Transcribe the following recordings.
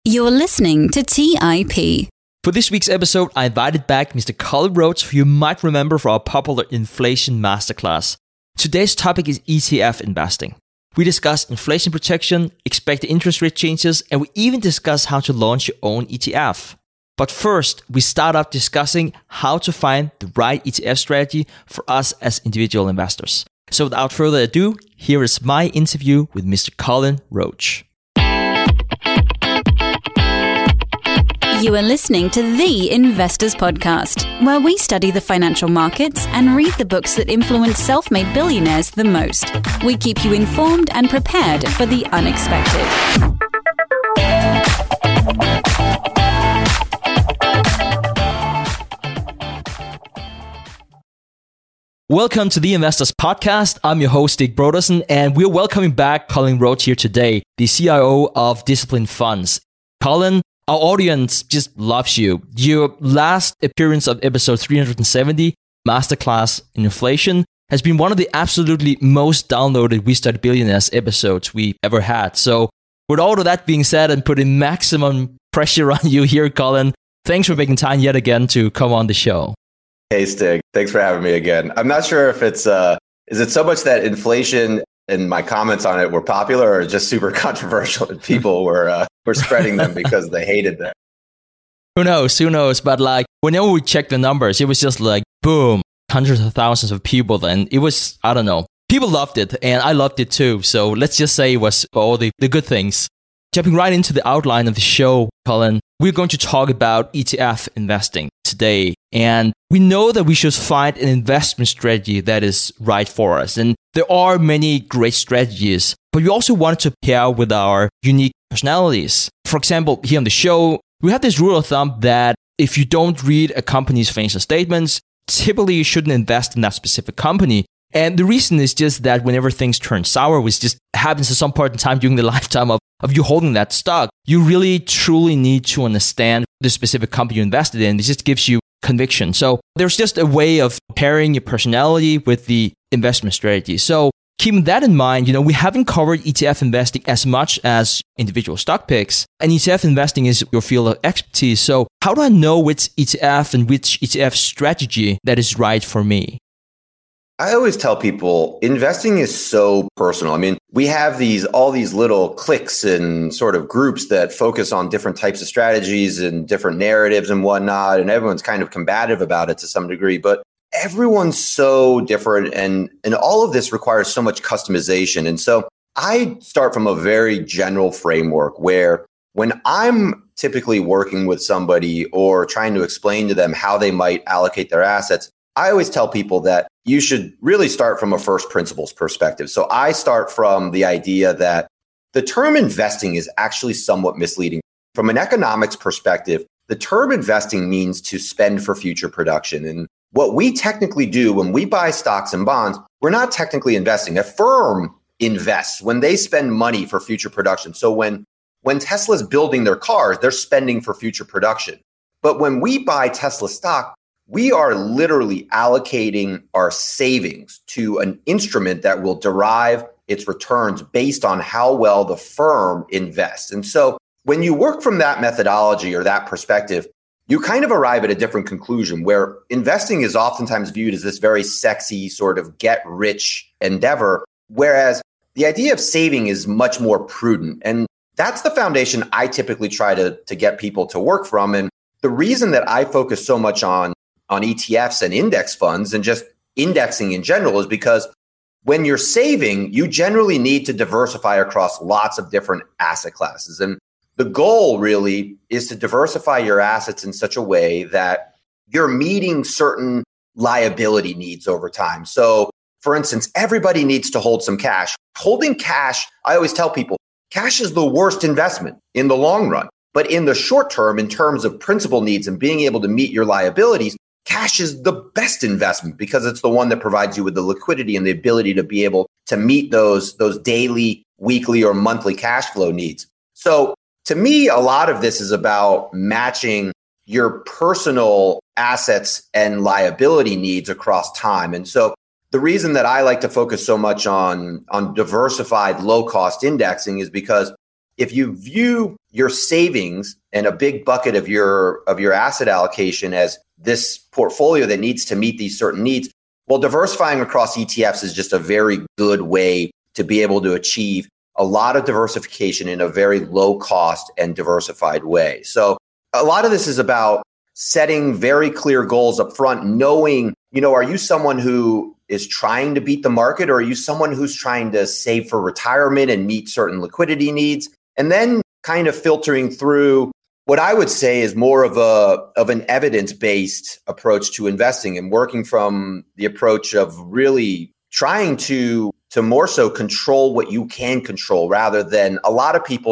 You're listening to TIP. For this week's episode, I invited back Mr. Colin Roach, who you might remember for our popular inflation masterclass. Today's topic is ETF investing. We discuss inflation protection, expected interest rate changes, and we even discuss how to launch your own ETF. But first, we start off discussing how to find the right ETF strategy for us as individual investors. So without further ado, here is my interview with Mr. Colin Roach. You are listening to The Investors Podcast, where we study the financial markets and read the books that influence self-made billionaires the most. We keep you informed and prepared for the unexpected. Welcome to The Investors Podcast. I'm your host, Dick Brodersen, and we're welcoming back Colin Roach here today, the CIO of Disciplined Funds. Colin, our audience just loves you. Your last appearance of episode 370, Masterclass in Inflation, has been one of the absolutely most downloaded We Study Billionaires episodes we ever had. So with all of that being said and putting maximum pressure on you here, Colin, thanks for making time yet again to come on the show. Hey, Stig. Thanks for having me again. I'm not sure if it's, is it so much that inflation and my comments on it were popular or just super controversial and people were spreading them because they hated them? Who knows? But like, whenever we check the numbers, it was just like, boom, hundreds of thousands of people. And it was, I don't know, people loved it and I loved it too. So let's just say it was all the good things. Jumping right into the outline of the show, Colin, we're going to talk about ETF investing today. And we know that we should find an investment strategy that is right for us. And there are many great strategies, but we also want to pair with our unique personalities. For example, here on the show, we have this rule of thumb that if you don't read a company's financial statements, typically you shouldn't invest in that specific company. And the reason is just that whenever things turn sour, which just happens at some point in time during the lifetime of you holding that stock, you really truly need to understand the specific company you invested in. It just gives you conviction. So there's just a way of pairing your personality with the investment strategy. So keeping that in mind, we haven't covered ETF investing as much as individual stock picks. And ETF investing is your field of expertise. So how do I know which ETF and which ETF strategy that is right for me? I always tell people investing is so personal. I mean, we have all these little cliques and sort of groups that focus on different types of strategies and different narratives and whatnot. And everyone's kind of combative about it to some degree, but everyone's so different. And all of this requires so much customization. And so I start from a very general framework where when I'm typically working with somebody or trying to explain to them how they might allocate their assets, I always tell people that you should really start from a first principles perspective. So I start from the idea that the term investing is actually somewhat misleading. From an economics perspective, the term investing means to spend for future production. And what we technically do when we buy stocks and bonds, we're not technically investing. A firm invests when they spend money for future production. So when Tesla's building their cars, they're spending for future production. But when we buy Tesla stock, we are literally allocating our savings to an instrument that will derive its returns based on how well the firm invests. And so when you work from that methodology or that perspective, you kind of arrive at a different conclusion where investing is oftentimes viewed as this very sexy sort of get rich endeavor, whereas the idea of saving is much more prudent. And that's the foundation I typically try to get people to work from. And the reason that I focus so much on ETFs and index funds and just indexing in general is because when you're saving, you generally need to diversify across lots of different asset classes. And the goal really is to diversify your assets in such a way that you're meeting certain liability needs over time. So for instance, everybody needs to hold some cash. Holding cash, I always tell people, cash is the worst investment in the long run. But in the short term, in terms of principal needs and being able to meet your liabilities, cash is the best investment because it's the one that provides you with the liquidity and the ability to be able to meet those daily, weekly, or monthly cash flow needs. So to me, a lot of this is about matching your personal assets and liability needs across time. And so the reason that I like to focus so much on diversified low-cost indexing is because if you view your savings and a big bucket of your asset allocation as this portfolio that needs to meet these certain needs, well, diversifying across ETFs is just a very good way to be able to achieve a lot of diversification in a very low cost and diversified way. So a lot of this is about setting very clear goals up front, knowing, are you someone who is trying to beat the market, or are you someone who's trying to save for retirement and meet certain liquidity needs? And then kind of filtering through what I would say is more of an evidence-based approach to investing, and working from the approach of really trying to more so control what you can control, rather than a lot of people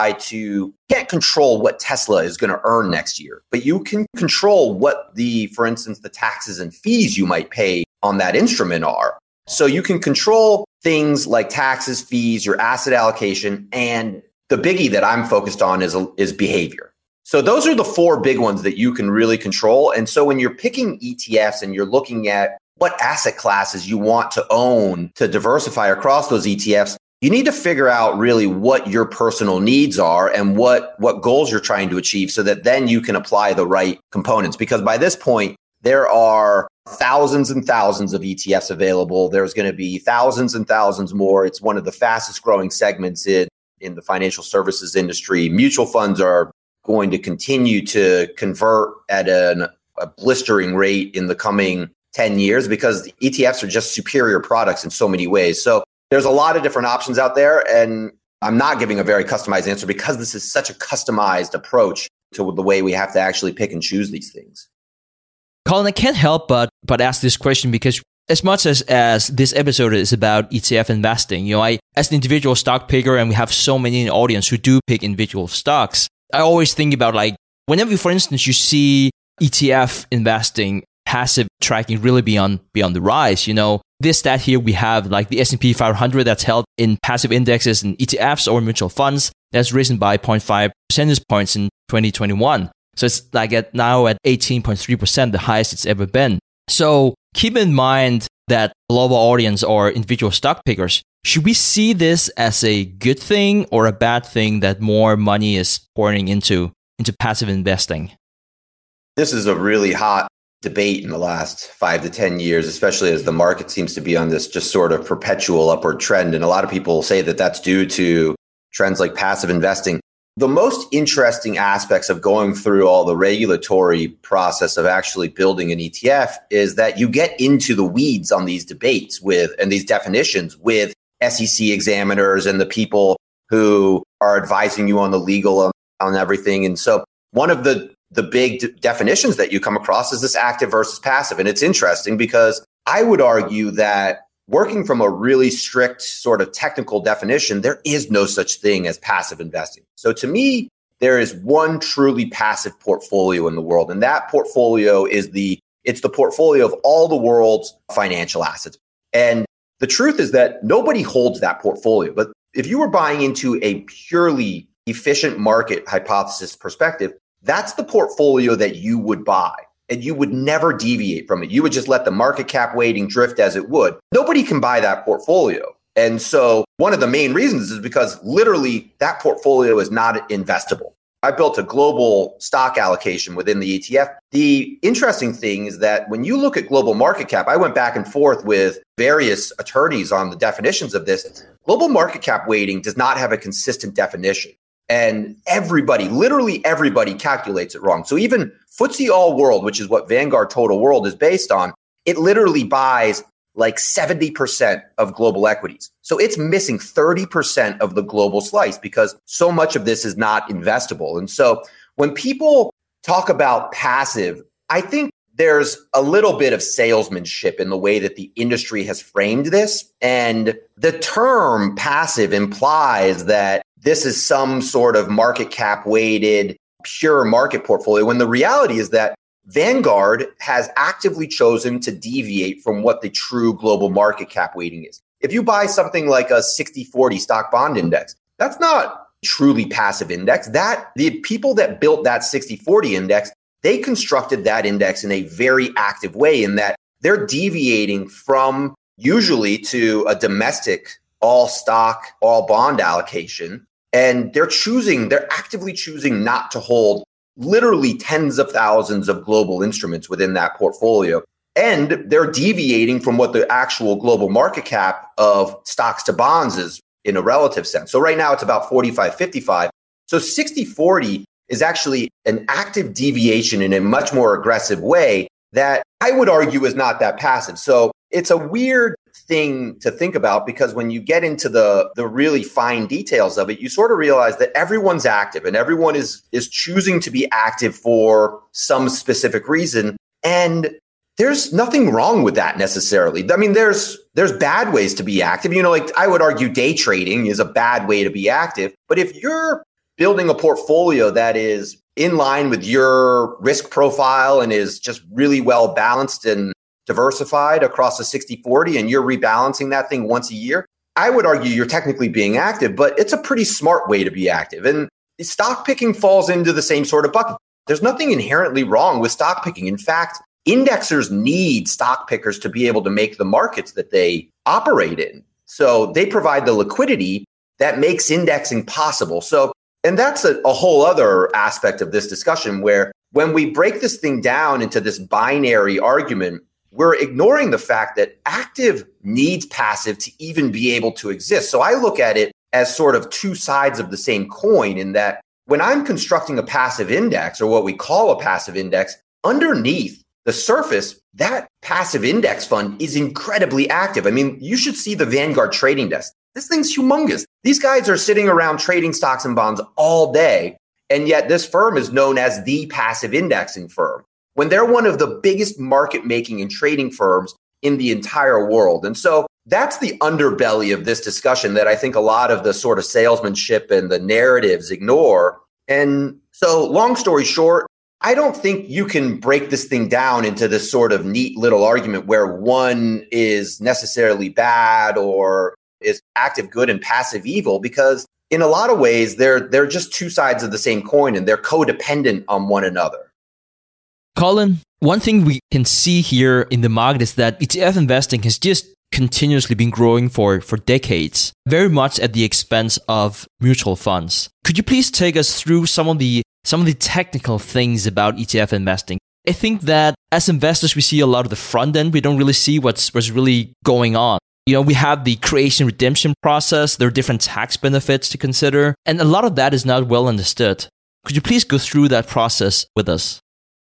can't control what Tesla is going to earn next year, but you can control what for instance, the taxes and fees you might pay on that instrument are. So you can control things like taxes, fees, your asset allocation, and the biggie that I'm focused on is behavior. So those are the four big ones that you can really control. And so when you're picking ETFs and you're looking at what asset classes you want to own to diversify across those ETFs, you need to figure out really what your personal needs are and what goals you're trying to achieve, so that then you can apply the right components. Because by this point, there are thousands and thousands of ETFs available. There's going to be thousands and thousands more. It's one of the fastest growing segments in the financial services industry. Mutual funds are going to continue to convert at a blistering rate in the coming 10 years because the ETFs are just superior products in so many ways. So there's a lot of different options out there, and I'm not giving a very customized answer because this is such a customized approach to the way we have to actually pick and choose these things. Colin, I can't help but ask this question, because as much as this episode is about ETF investing, I, as an individual stock picker, and we have so many in the audience who do pick individual stocks, I always think about, like, whenever, for instance, you see ETF investing, passive tracking really be on the rise. This stat here, we have like the S&P 500 that's held in passive indexes and ETFs or mutual funds that's risen by 0.5 percentage points in 2021. So it's like now at 18.3%, the highest it's ever been. So keep in mind that global audience or individual stock pickers, should we see this as a good thing or a bad thing that more money is pouring into passive investing? This is a really hot debate in the last 5 to 10 years, especially as the market seems to be on this just sort of perpetual upward trend. And a lot of people say that that's due to trends like passive investing. The most interesting aspects of going through all the regulatory process of actually building an ETF is that you get into the weeds on these debates and these definitions with SEC examiners and the people who are advising you on the legal on everything. And so one of the big definitions that you come across is this active versus passive. And it's interesting because I would argue that working from a really strict sort of technical definition, there is no such thing as passive investing. So to me, there is one truly passive portfolio in the world. And that portfolio it's the portfolio of all the world's financial assets. And the truth is that nobody holds that portfolio. But if you were buying into a purely efficient market hypothesis perspective, that's the portfolio that you would buy. And you would never deviate from it. You would just let the market cap weighting drift as it would. Nobody can buy that portfolio. And so one of the main reasons is because literally that portfolio is not investable. I built a global stock allocation within the ETF. The interesting thing is that when you look at global market cap, I went back and forth with various attorneys on the definitions of this. Global market cap weighting does not have a consistent definition. And literally everybody calculates it wrong. So even FTSE All World, which is what Vanguard Total World is based on, it literally buys like 70% of global equities. So it's missing 30% of the global slice because so much of this is not investable. And so when people talk about passive, I think there's a little bit of salesmanship in the way that the industry has framed this. And the term passive implies that this is some sort of market cap weighted, pure market portfolio, when the reality is that Vanguard has actively chosen to deviate from what the true global market cap weighting is. If you buy something like a 60-40 stock bond index, that's not truly passive index. The people that built that 60-40 index, they constructed that index in a very active way in that they're deviating from usually to a domestic all stock, all bond allocation And they're actively choosing not to hold literally tens of thousands of global instruments within that portfolio. And they're deviating from what the actual global market cap of stocks to bonds is in a relative sense. So right now it's about 45-55. So 60-40 is actually an active deviation in a much more aggressive way that I would argue is not that passive. So it's a weird thing to think about, because when you get into the really fine details of it, you sort of realize that everyone's active and everyone is choosing to be active for some specific reason. And there's nothing wrong with that necessarily. I mean, there's bad ways to be active. Like I would argue day trading is a bad way to be active. But if you're building a portfolio that is in line with your risk profile and is just really well balanced and diversified across a 60-40, and you're rebalancing that thing once a year, I would argue you're technically being active, but it's a pretty smart way to be active. And stock picking falls into the same sort of bucket. There's nothing inherently wrong with stock picking. In fact, indexers need stock pickers to be able to make the markets that they operate in. So they provide the liquidity that makes indexing possible. And that's a whole other aspect of this discussion, where when we break this thing down into this binary argument, we're ignoring the fact that active needs passive to even be able to exist. So I look at it as sort of two sides of the same coin, in that when I'm constructing a passive index, or what we call a passive index, underneath the surface, that passive index fund is incredibly active. I mean, you should see the Vanguard trading desk. This thing's humongous. These guys are sitting around trading stocks and bonds all day. And yet this firm is known as the passive indexing firm, when they're one of the biggest market making and trading firms in the entire world. And so that's the underbelly of this discussion that I think a lot of the sort of salesmanship and the narratives ignore. And so long story short, I don't think you can break this thing down into this sort of neat little argument where one is necessarily bad or is active good and passive evil, because in a lot of ways, they're just two sides of the same coin, and they're codependent on one another. Colin, one thing we can see here in the market is that ETF investing has just continuously been growing for decades, very much at the expense of mutual funds. Could you please take us through some of the technical things about ETF investing? I think that as investors, we see a lot of the front end. We don't really see what's really going on. We have the creation redemption process. There are different tax benefits to consider, and a lot of that is not well understood. Could you please go through that process with us?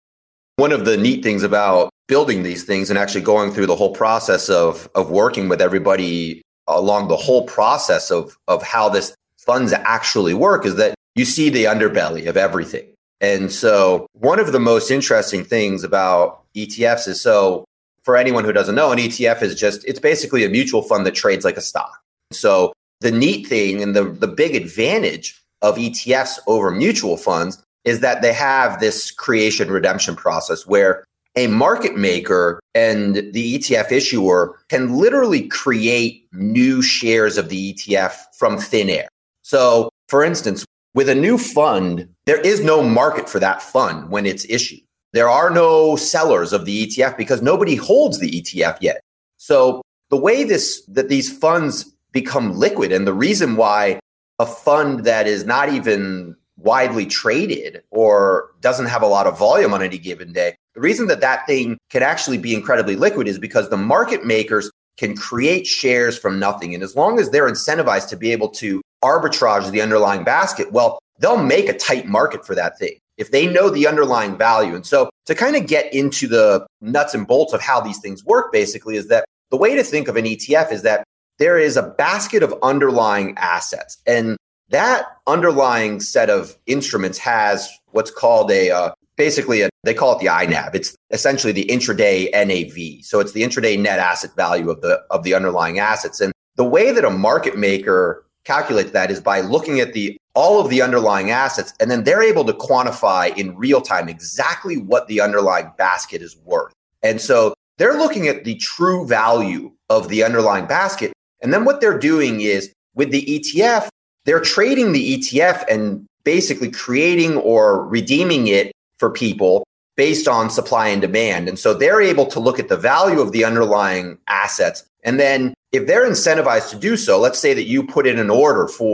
One of the neat things about building these things and actually going through the whole process of working with everybody along the whole process of how this funds actually work is that you see the underbelly of everything. And so one of the most interesting things about ETFs is, so for anyone who doesn't know, an ETF is it's basically a mutual fund that trades like a stock. So the neat thing and the big advantage of ETFs over mutual funds is that they have this creation redemption process where a market maker and the ETF issuer can literally create new shares of the ETF from thin air. So for instance, with a new fund, there is no market for that fund when it's issued. There are no sellers of the ETF because nobody holds the ETF yet. So the way that these funds become liquid, and the reason why a fund that is not even widely traded or doesn't have a lot of volume on any given day, the reason that thing can actually be incredibly liquid is because the market makers can create shares from nothing. And as long as they're incentivized to be able to arbitrage the underlying basket, well, they'll make a tight market for that thing if they know the underlying value. And so to kind of get into the nuts and bolts of how these things work, basically, is that the way to think of an ETF is that there is a basket of underlying assets. And that underlying set of instruments has what's called they call it the INAV. It's essentially the intraday NAV. So it's the intraday net asset value of the underlying assets. And the way that a market maker calculates that is by looking at all of the underlying assets, and then they're able to quantify in real time exactly what the underlying basket is worth. And so they're looking at the true value of the underlying basket. And then what they're doing is with the ETF, they're trading the ETF and basically creating or redeeming it for people based on supply and demand. And so they're able to look at the value of the underlying assets. And then if they're incentivized to do so, let's say that you put in an order for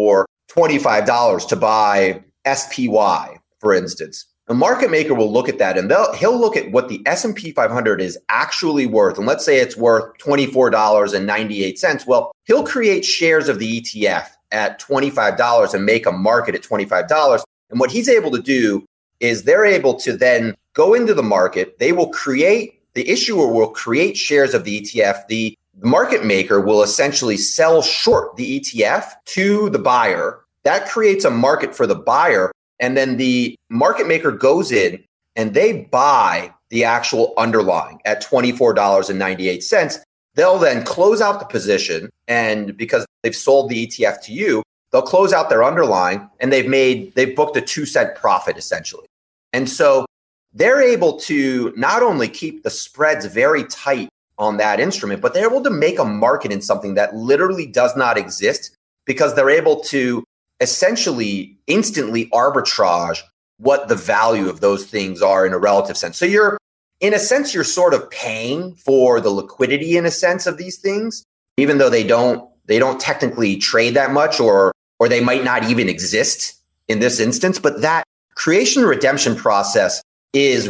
$25 to buy SPY, for instance. The market maker will look at that and he'll look at what the S&P 500 is actually worth. And let's say it's worth $24.98. Well, he'll create shares of the ETF at $25 and make a market at $25. And what he's able to do is they're able to then go into the market. The issuer will create shares of the ETF. The market maker will essentially sell short the ETF to the buyer. That creates a market for the buyer. And then the market maker goes in and they buy the actual underlying at $24.98. They'll then close out the position. And because they've sold the ETF to you, they'll close out their underlying and they've booked a 2-cent profit essentially. And so they're able to not only keep the spreads very tight on that instrument, but they're able to make a market in something that literally does not exist because they're able to essentially instantly arbitrage what the value of those things are in a relative sense. So you're sort of paying for the liquidity in a sense of these things, even though they don't technically trade that much or they might not even exist in this instance. But that creation and redemption process it's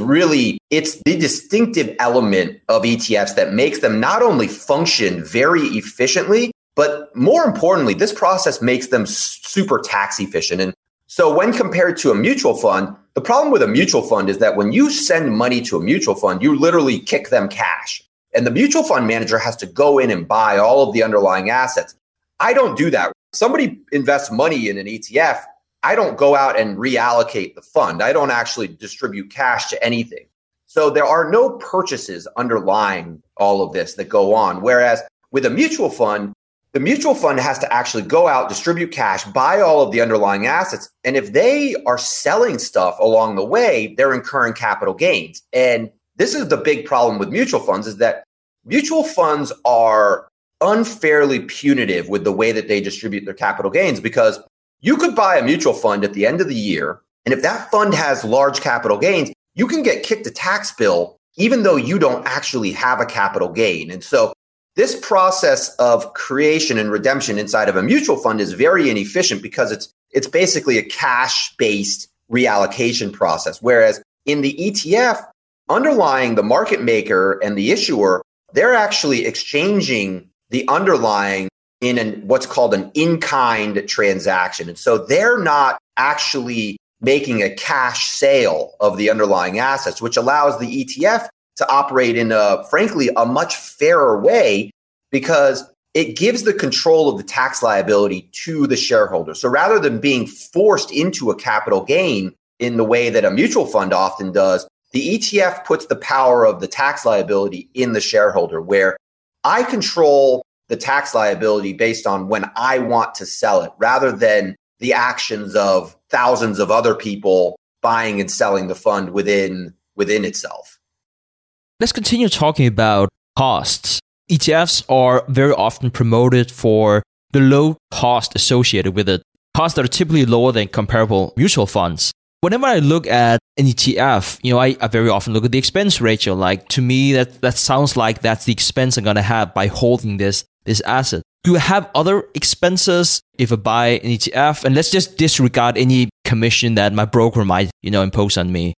the distinctive element of ETFs that makes them not only function very efficiently, but more importantly, this process makes them super tax efficient. And so when compared to a mutual fund, the problem with a mutual fund is that when you send money to a mutual fund, you literally kick them cash. And the mutual fund manager has to go in and buy all of the underlying assets. I don't do that. Somebody invests money in an ETF. I don't go out and reallocate the fund. I don't actually distribute cash to anything. So there are no purchases underlying all of this that go on. Whereas with a mutual fund, the mutual fund has to actually go out, distribute cash, buy all of the underlying assets. And if they are selling stuff along the way, they're incurring capital gains. And this is the big problem with mutual funds is that mutual funds are unfairly punitive with the way that they distribute their capital gains because you could buy a mutual fund at the end of the year, and if that fund has large capital gains, you can get kicked a tax bill even though you don't actually have a capital gain. And so this process of creation and redemption inside of a mutual fund is very inefficient because it's basically a cash-based reallocation process. Whereas in the ETF, underlying the market maker and the issuer, they're actually exchanging the underlying in what's called an in-kind transaction. And so they're not actually making a cash sale of the underlying assets, which allows the ETF to operate in frankly, a much fairer way because it gives the control of the tax liability to the shareholder. So rather than being forced into a capital gain in the way that a mutual fund often does, the ETF puts the power of the tax liability in the shareholder, where I control the tax liability based on when I want to sell it rather than the actions of thousands of other people buying and selling the fund within itself. Let's continue talking about costs. ETFs are very often promoted for the low cost associated with it, costs that are typically lower than comparable mutual funds. Whenever I look at an ETF, I very often look at the expense ratio. Like, to me, that sounds like that's the expense I'm going to have by holding this asset. Do I have other expenses if I buy an ETF? And let's just disregard any commission that my broker might, impose on me.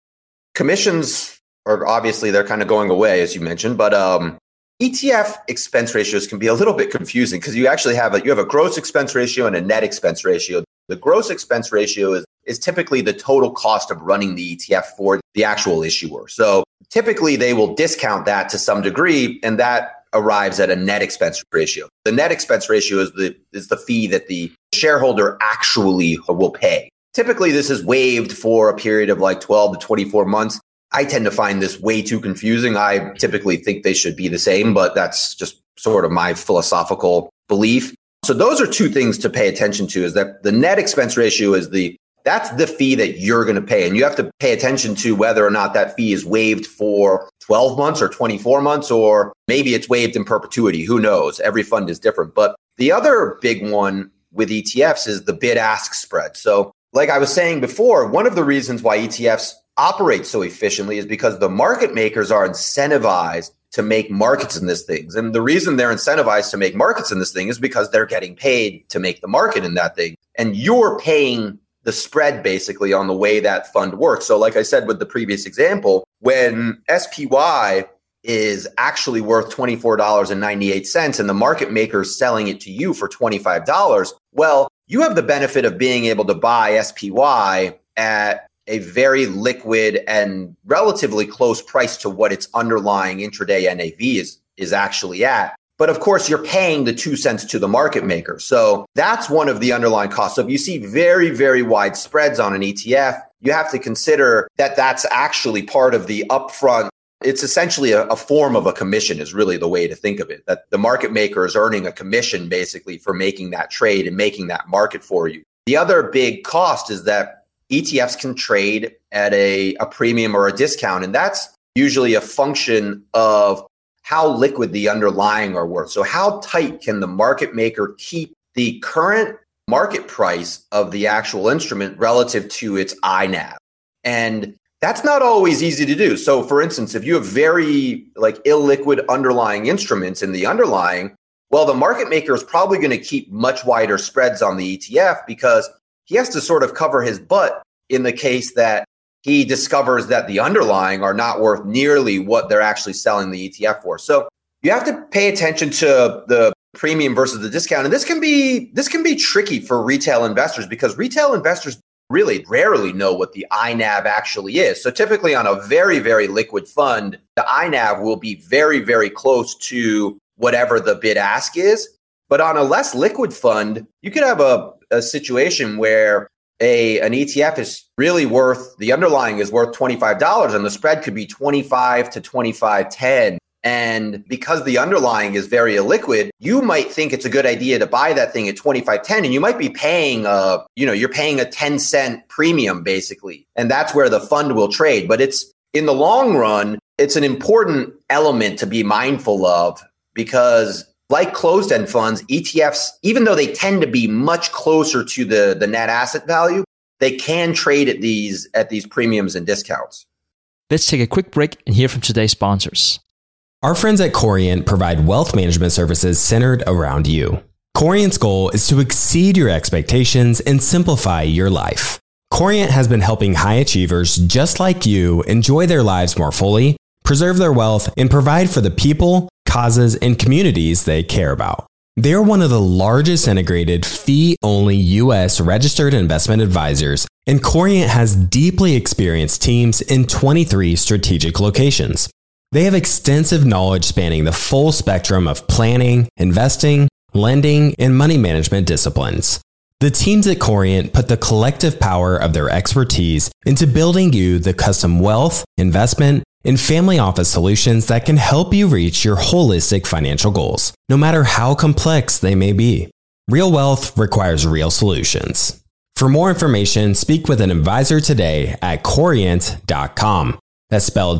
Commissions are obviously, they're kind of going away, as you mentioned, but ETF expense ratios can be a little bit confusing because you actually have a gross expense ratio and a net expense ratio. The gross expense ratio is typically the total cost of running the ETF for the actual issuer. So typically they will discount that to some degree, and that arrives at a net expense ratio. The net expense ratio is the fee that the shareholder actually will pay. Typically, this is waived for a period of like 12 to 24 months. I tend to find this way too confusing. I typically think they should be the same, but that's just sort of my philosophical belief. So those are two things to pay attention to, is that the net expense ratio that's the fee that you're going to pay. And you have to pay attention to whether or not that fee is waived for 12 months or 24 months, or maybe it's waived in perpetuity. Who knows? Every fund is different. But the other big one with ETFs is the bid-ask spread. So like I was saying before, one of the reasons why ETFs operate so efficiently is because the market makers are incentivized to make markets in this thing. And the reason they're incentivized to make markets in this thing is because they're getting paid to make the market in that thing. and you're paying the spread basically on the way that fund works. So like I said with the previous example, when SPY is actually worth $24.98 and the market maker is selling it to you for $25, well, you have the benefit of being able to buy SPY at a very liquid and relatively close price to what its underlying intraday NAV is actually at. But of course, you're paying the 2 cents to the market maker. So that's one of the underlying costs. So if you see very, very wide spreads on an ETF, you have to consider that that's actually part of the upfront. It's essentially a form of a commission is really the way to think of it, that the market maker is earning a commission basically for making that trade and making that market for you. The other big cost is that ETFs can trade at a premium or a discount, and that's usually a function of how liquid the underlying are worth. So how tight can the market maker keep the current market price of the actual instrument relative to its INAV? And that's not always easy to do. So for instance, if you have very illiquid underlying instruments in the underlying, well, the market maker is probably going to keep much wider spreads on the ETF because he has to sort of cover his butt in the case that he discovers that the underlying are not worth nearly what they're actually selling the ETF for. So you have to pay attention to the premium versus the discount. And this can be tricky for retail investors because retail investors really rarely know what the INAV actually is. So typically on a very, very liquid fund, the INAV will be very, very close to whatever the bid ask is. But on a less liquid fund, you could have a situation where an ETF is really worth, the underlying is worth $25 and the spread could be 25 to 25.10. And because the underlying is very illiquid, you might think it's a good idea to buy that thing at 25.10 and you might be paying you're paying a 10-cent premium basically. And that's where the fund will trade. But it's in the long run, it's an important element to be mindful of because like closed-end funds, ETFs, even though they tend to be much closer to the net asset value, they can trade at these premiums and discounts. Let's take a quick break and hear from today's sponsors. Our friends at Corient provide wealth management services centered around you. Corient's goal is to exceed your expectations and simplify your life. Corient has been helping high achievers just like you enjoy their lives more fully, preserve their wealth, and provide for the people, causes, and communities they care about. They're one of the largest integrated fee-only U.S. registered investment advisors, and Corient has deeply experienced teams in 23 strategic locations. They have extensive knowledge spanning the full spectrum of planning, investing, lending, and money management disciplines. The teams at Corient put the collective power of their expertise into building you the custom wealth, investment, and family office solutions that can help you reach your holistic financial goals, no matter how complex they may be. Real wealth requires real solutions. For more information, speak with an advisor today at Corient.com. That's spelled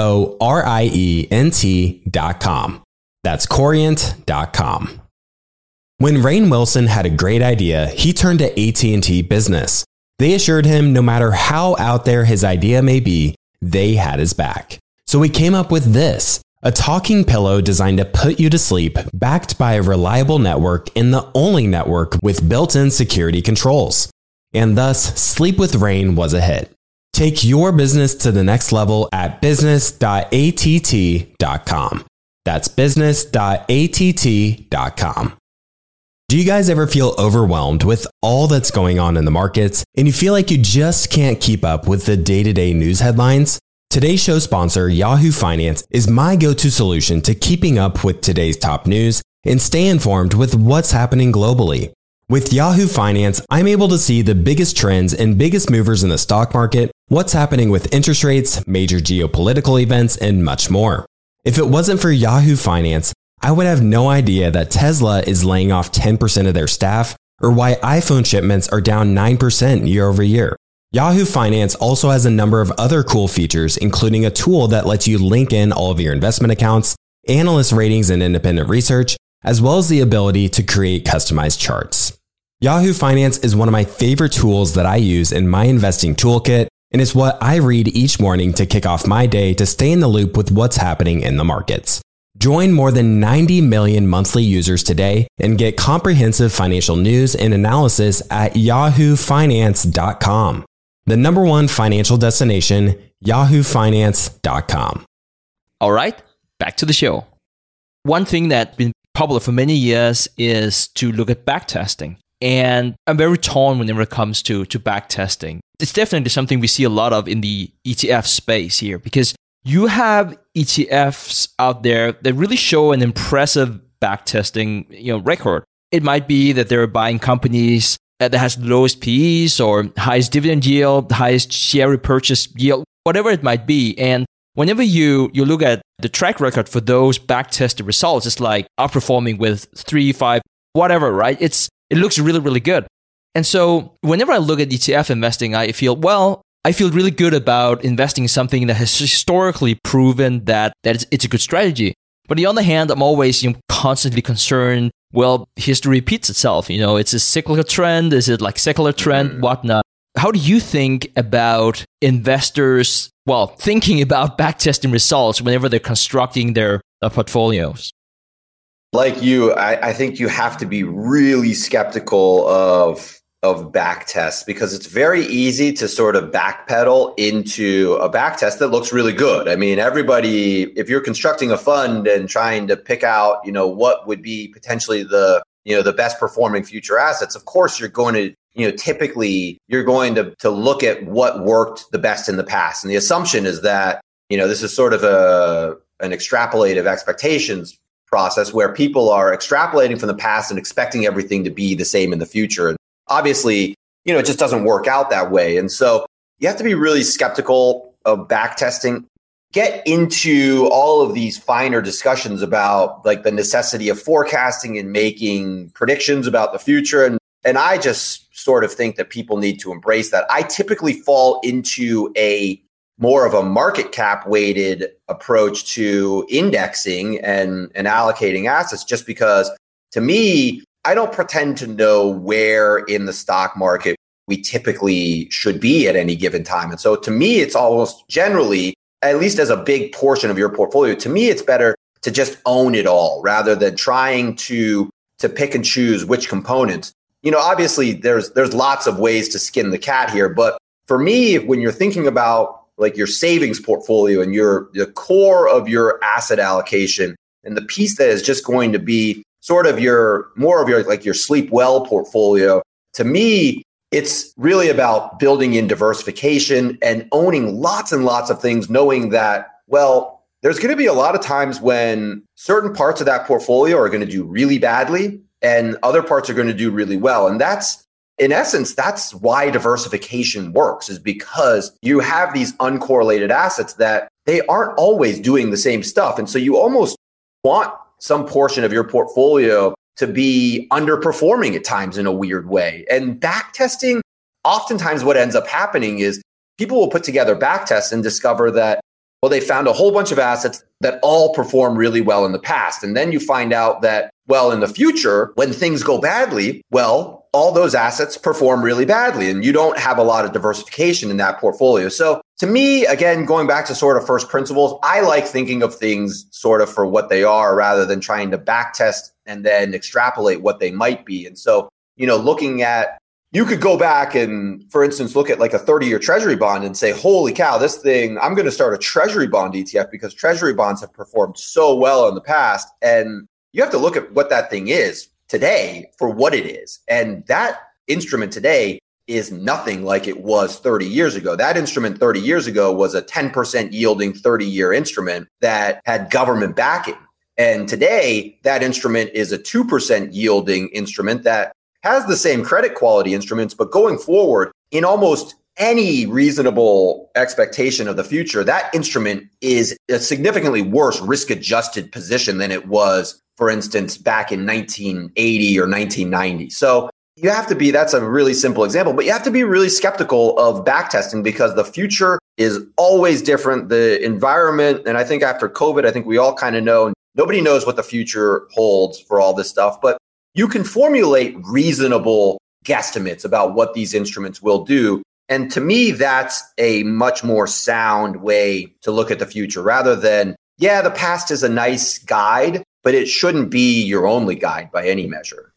Corient.com. That's Corient.com. When Rainn Wilson had a great idea, he turned to AT&T Business. They assured him no matter how out there his idea may be, they had his back. So he came up with this, a talking pillow designed to put you to sleep, backed by a reliable network and the only network with built-in security controls. And thus, Sleep with Rainn was a hit. Take your business to the next level at business.att.com. That's business.att.com. Do you guys ever feel overwhelmed with all that's going on in the markets and you feel like you just can't keep up with the day-to-day news headlines? Today's show sponsor, Yahoo Finance, is my go-to solution to keeping up with today's top news and stay informed with what's happening globally. With Yahoo Finance, I'm able to see the biggest trends and biggest movers in the stock market, what's happening with interest rates, major geopolitical events, and much more. If it wasn't for Yahoo Finance, I would have no idea that Tesla is laying off 10% of their staff or why iPhone shipments are down 9% year over year. Yahoo Finance also has a number of other cool features, including a tool that lets you link in all of your investment accounts, analyst ratings and independent research, as well as the ability to create customized charts. Yahoo Finance is one of my favorite tools that I use in my investing toolkit, and it's what I read each morning to kick off my day to stay in the loop with what's happening in the markets. Join more than 90 million monthly users today and get comprehensive financial news and analysis at yahoofinance.com. The #1 financial destination, yahoofinance.com. All right, back to the show. One thing that's been popular for many years is to look at backtesting. And I'm very torn whenever it comes to backtesting. It's definitely something we see a lot of in the ETF space here, because you have ETFs out there that really show an impressive backtesting, record. It might be that they're buying companies that has the lowest PEs or highest dividend yield, highest share repurchase yield, whatever it might be. And whenever you look at the track record for those backtested results, it's like outperforming with 3, 5, whatever, right? It looks really, really good. And so whenever I look at ETF investing, I feel really good about investing in something that has historically proven that it's a good strategy. But on the other hand, I'm always constantly concerned, history repeats itself. It's a cyclical trend. Is it like secular trend, whatnot? How do you think about investors, thinking about backtesting results whenever they're constructing their portfolios? Like you, I think you have to be really skeptical of backtests, because it's very easy to sort of backpedal into a backtest that looks really good. I mean, everybody, if you're constructing a fund and trying to pick out, what would be potentially the best performing future assets, of course you're going to, typically you're going to look at what worked the best in the past. And the assumption is that, this is sort of an extrapolative expectations process where people are extrapolating from the past and expecting everything to be the same in the future. And obviously, it just doesn't work out that way. And so you have to be really skeptical of backtesting. Get into all of these finer discussions about like the necessity of forecasting and making predictions about the future. And I just sort of think that people need to embrace that. I typically fall into more of a market cap weighted approach to indexing and allocating assets, just because to me, I don't pretend to know where in the stock market we typically should be at any given time. And so to me, it's almost generally, at least as a big portion of your portfolio, to me, it's better to just own it all rather than trying to pick and choose which components. Obviously there's lots of ways to skin the cat here, but for me, when you're thinking about like your savings portfolio and the core of your asset allocation and the piece that is just going to be sort of your sleep well portfolio, to me, it's really about building in diversification and owning lots and lots of things, knowing that, there's going to be a lot of times when certain parts of that portfolio are going to do really badly and other parts are going to do really well. And in essence, that's why diversification works, is because you have these uncorrelated assets that they aren't always doing the same stuff. And so you almost want some portion of your portfolio to be underperforming at times in a weird way. And backtesting, oftentimes what ends up happening is people will put together backtests and discover that, they found a whole bunch of assets that all perform really well in the past. And then you find out that, in the future, when things go badly, all those assets perform really badly and you don't have a lot of diversification in that portfolio. So to me, again, going back to sort of first principles, I like thinking of things sort of for what they are rather than trying to backtest and then extrapolate what they might be. And so, looking at, you could go back and, for instance, look at like a 30-year treasury bond and say, holy cow, this thing, I'm going to start a treasury bond ETF because treasury bonds have performed so well in the past. And you have to look at what that thing is today for what it is. And that instrument today is nothing like it was 30 years ago. That instrument 30 years ago was a 10% yielding 30-year instrument that had government backing. And today, that instrument is a 2% yielding instrument that has the same credit quality instruments, but going forward, in almost any reasonable expectation of the future, that instrument is a significantly worse risk-adjusted position than it was, for instance, back in 1980 or 1990. So you have to be, that's a really simple example, but you have to be really skeptical of backtesting because the future is always different. The environment, and I think after COVID, I think we all kind of know, nobody knows what the future holds for all this stuff, but you can formulate reasonable guesstimates about what these instruments will do. And to me, that's a much more sound way to look at the future rather than yeah, the past is a nice guide, but it shouldn't be your only guide by any measure.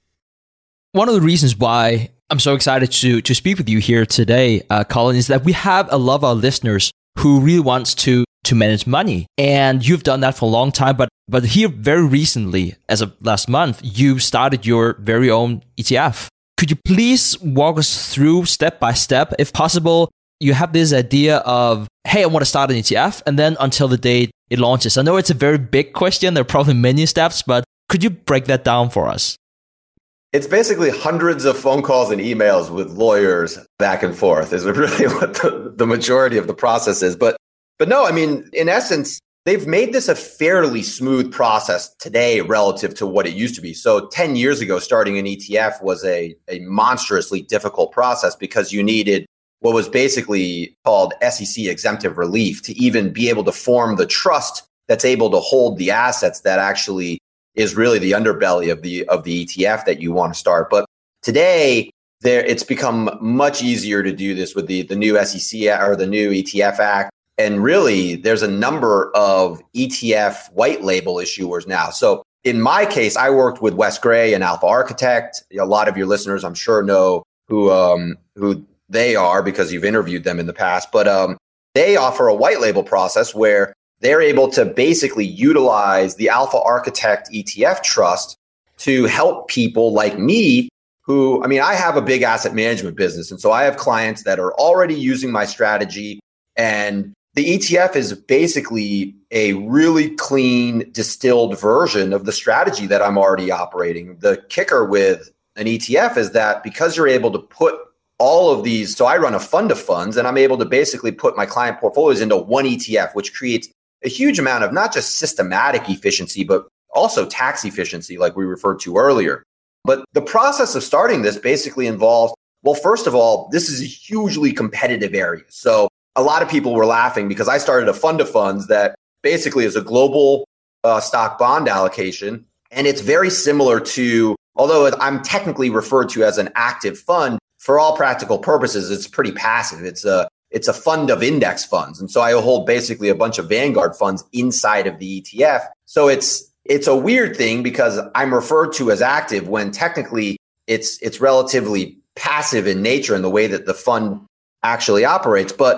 One of the reasons why I'm so excited to speak with you here today, Colin, is that we have a lot of our listeners who really wants to manage money. And you've done that for a long time, but here very recently, as of last month, you started your very own ETF. Could you please walk us through step by step, if possible? You have this idea of, hey, I want to start an ETF, and then until the day it launches. I know it's a very big question. There are probably many steps, but could you break that down for us? It's basically hundreds of phone calls and emails with lawyers back and forth is really what the majority of the process is. But no, I mean, in essence, they've made this a fairly smooth process today relative to what it used to be. So 10 years ago, starting an ETF was a monstrously difficult process because you needed what was basically called SEC exemptive relief to even be able to form the trust that's able to hold the assets that actually is really the underbelly of the ETF that you want to start. But today, it's become much easier to do this with the new SEC or the new ETF Act. And really, there's a number of ETF white label issuers now. So in my case, I worked with Wes Gray and Alpha Architect. A lot of your listeners, I'm sure, know who they are because you've interviewed them in the past. But they offer a white label process where they're able to basically utilize the Alpha Architect ETF trust to help people like me who, I mean, I have a big asset management business. And so I have clients that are already using my strategy, and the ETF is basically a really clean, distilled version of the strategy that I'm already operating. The kicker with an ETF is that because you're able to put all of these, so I run a fund of funds, and I'm able to basically put my client portfolios into one ETF, which creates a huge amount of not just systematic efficiency, but also tax efficiency, like we referred to earlier. But the process of starting this basically involves, well, first of all, this is a hugely competitive area. So a lot of people were laughing because I started a fund of funds that basically is a global stock bond allocation. And it's very similar to, although I'm technically referred to as an active fund, for all practical purposes, it's pretty passive. It's a fund of index funds. And so I hold basically a bunch of Vanguard funds inside of the ETF. So it's a weird thing because I'm referred to as active when technically it's relatively passive in nature in the way that the fund actually operates. But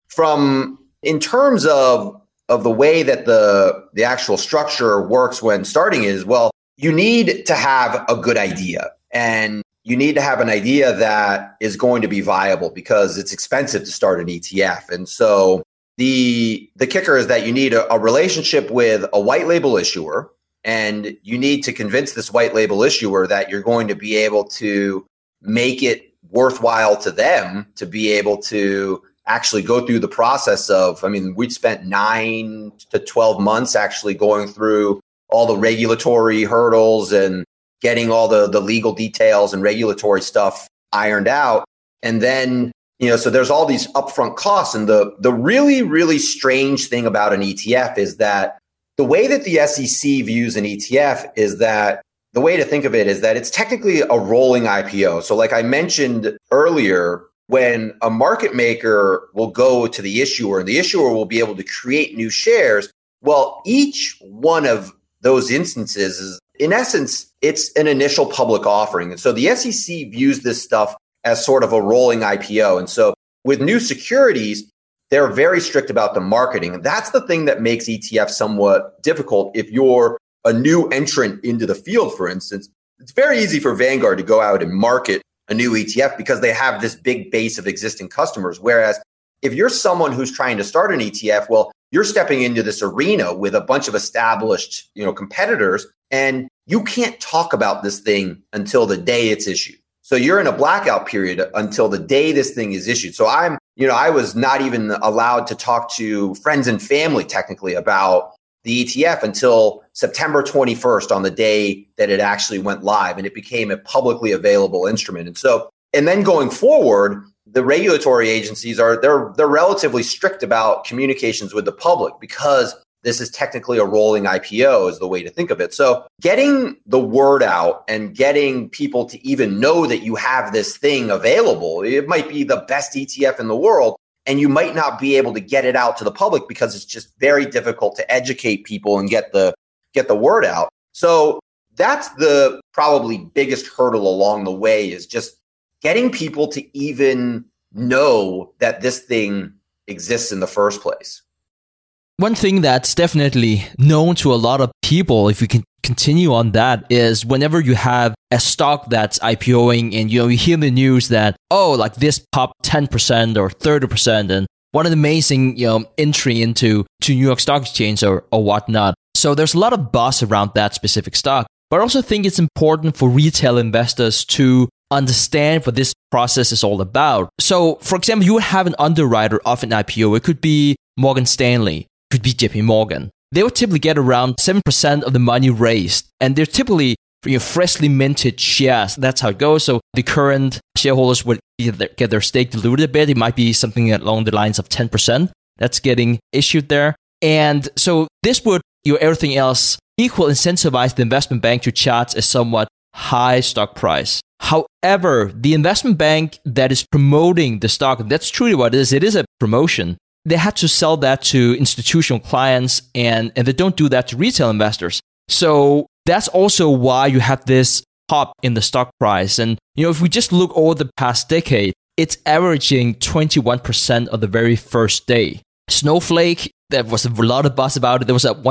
in terms of the way that the actual structure works when starting is, well, you need to have a good idea, and you need to have an idea that is going to be viable because it's expensive to start an ETF. And so the kicker is that you need a relationship with a white label issuer, and you need to convince this white label issuer that you're going to be able to make it worthwhile to them to be able to actually go through the process of, I mean, we'd spent 9 to 12 months actually going through all the regulatory hurdles and getting all the legal details and regulatory stuff ironed out. And then, so there's all these upfront costs. And the really, really strange thing about an ETF is that the way that the SEC views an ETF is that the way to think of it is that it's technically a rolling IPO. So like I mentioned earlier, when a market maker will go to the issuer and the issuer will be able to create new shares, well, each one of those instances is, in essence, it's an initial public offering. And so the SEC views this stuff as sort of a rolling IPO. And so with new securities, they're very strict about the marketing. And that's the thing that makes ETFs somewhat difficult. If you're a new entrant into the field, for instance, it's very easy for Vanguard to go out and market a new ETF because they have this big base of existing customers. Whereas if you're someone who's trying to start an ETF, well, you're stepping into this arena with a bunch of established, competitors, and you can't talk about this thing until the day it's issued. So you're in a blackout period until the day this thing is issued. So I was not even allowed to talk to friends and family technically about the ETF until September 21st on the day that it actually went live and it became a publicly available instrument. And then going forward, the regulatory agencies they're relatively strict about communications with the public because this is technically a rolling IPO is the way to think of it. So getting the word out and getting people to even know that you have this thing available, it might be the best ETF in the world. and you might not be able to get it out to the public because it's just very difficult to educate people and get the word out. So that's the probably biggest hurdle along the way, is just getting people to even know that this thing exists in the first place. One thing that's definitely known to a lot of people, if we can continue on that, is whenever you have a stock that's IPOing and you hear the news that, like this popped 10% or 30%, and what an amazing entry into New York Stock Exchange or whatnot. So there's a lot of buzz around that specific stock. But I also think it's important for retail investors to understand what this process is all about. So, for example, you would have an underwriter of an IPO. It could be Morgan Stanley, it could be JP Morgan. They would typically get around 7% of the money raised, and they're typically freshly minted shares. That's how it goes. So the current shareholders would get their stake diluted a bit. It might be something along the lines of 10% that's getting issued there. And so this would, everything else equal, incentivize the investment bank to charge a somewhat high stock price. However, the investment bank that is promoting the stock, that's truly what it is a promotion. They have to sell that to institutional clients, and they don't do that to retail investors. So that's also why you have this pop in the stock price. And if we just look over the past decade, it's averaging 21% of the very first day. Snowflake, there was a lot of buzz about it. There was at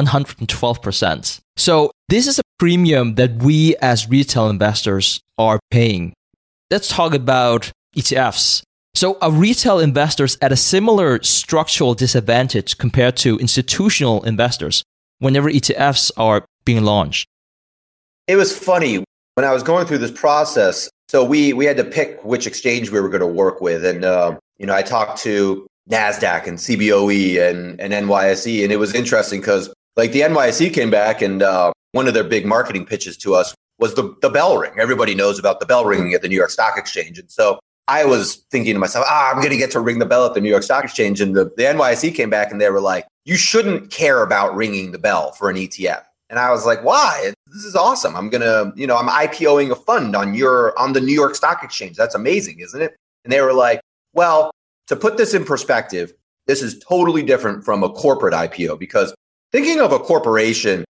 112%. So this is a premium that we as retail investors are paying. Let's talk about ETFs. So are retail investors at a similar structural disadvantage compared to institutional investors whenever ETFs are being launched? It was funny when I was going through this process. So we had to pick which exchange we were going to work with. And, I talked to NASDAQ and CBOE and NYSE. And it was interesting because the NYSE came back, and one of their big marketing pitches to us was the bell ring. Everybody knows about the bell ringing at the New York Stock Exchange. And so I was thinking to myself, I'm going to get to ring the bell at the New York Stock Exchange. And the NYSE came back and they were like, you shouldn't care about ringing the bell for an ETF. And I was like, why? This is awesome. I'm going to, I'm IPOing a fund on the New York Stock Exchange. That's amazing, isn't it? And they were like, well, to put this in perspective, this is totally different from a corporate IPO, because thinking of a corporation,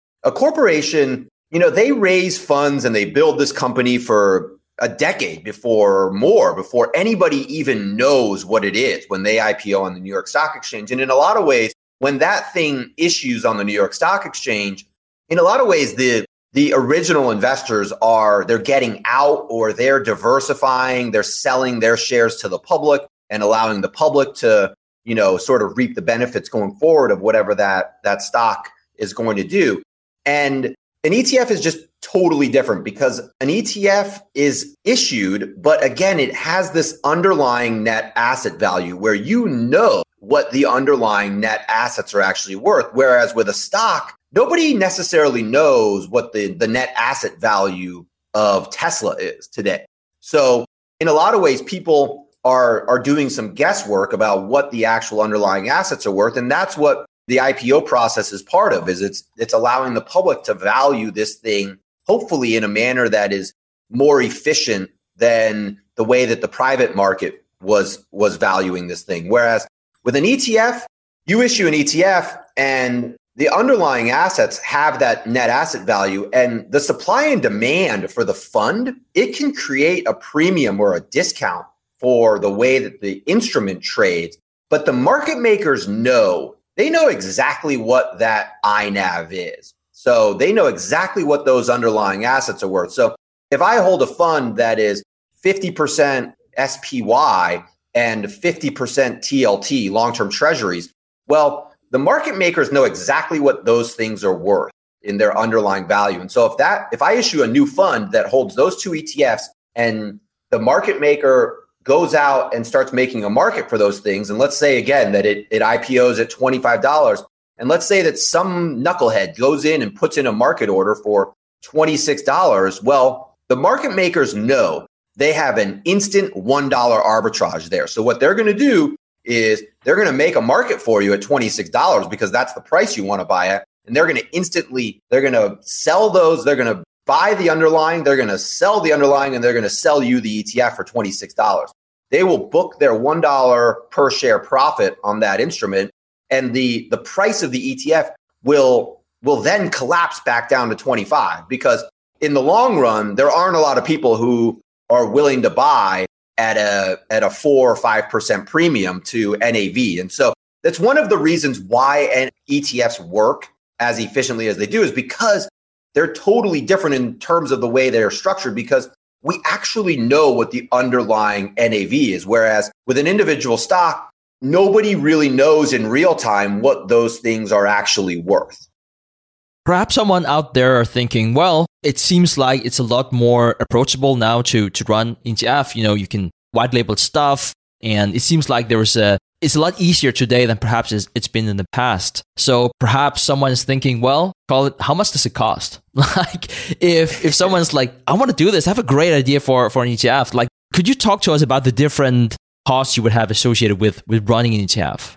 they raise funds and they build this company for a decade before anybody even knows what it is when they IPO on the New York Stock Exchange. And in a lot of ways, when that thing issues on the New York Stock Exchange, in a lot of ways, the original investors they're getting out, or they're diversifying, they're selling their shares to the public and allowing the public to, sort of reap the benefits going forward of whatever that stock is going to do. And an ETF is just totally different, because an ETF is issued, but again, it has this underlying net asset value where what the underlying net assets are actually worth. Whereas with a stock, nobody necessarily knows what the net asset value of Tesla is today. So in a lot of ways, people are doing some guesswork about what the actual underlying assets are worth. And that's what the IPO process is part of, is it's allowing the public to value this thing, hopefully in a manner that is more efficient than the way that the private market was valuing this thing. Whereas with an ETF, you issue an ETF and the underlying assets have that net asset value, and the supply and demand for the fund, it can create a premium or a discount for the way that the instrument trades. But the market makers know exactly what that INAV is. So they know exactly what those underlying assets are worth. So if I hold a fund that is 50% SPY and 50% TLT, long-term treasuries, well, the market makers know exactly what those things are worth in their underlying value. And so if I issue a new fund that holds those two ETFs, and the market maker goes out and starts making a market for those things, and let's say again that it IPOs at $25, and let's say that some knucklehead goes in and puts in a market order for $26, well, the market makers know they have an instant $1 arbitrage there. So what they're going to do is they're going to make a market for you at $26 because that's the price you want to buy at. And they're going to sell those. They're going to buy the underlying. They're going to sell the underlying, and they're going to sell you the ETF for $26. they will book their $1 per share profit on that instrument, and the price of the ETF will then collapse back down to 25, because in the long run, there aren't a lot of people who are willing to buy at a 4 or 5% premium to NAV. And so that's one of the reasons why ETFs work as efficiently as they do, is because they're totally different in terms of the way they're structured, because we actually know what the underlying NAV is. Whereas with an individual stock, nobody really knows in real time what those things are actually worth. Perhaps someone out there are thinking, well, it seems like it's a lot more approachable now to run ETF. You know, you can white label stuff, and it seems like it's a lot easier today than perhaps it's been in the past. So perhaps someone is thinking, well, call it, how much does it cost? Like if someone's like, I want to do this, I have a great idea for an ETF. Like, could you talk to us about the different costs you would have associated with running an ETF?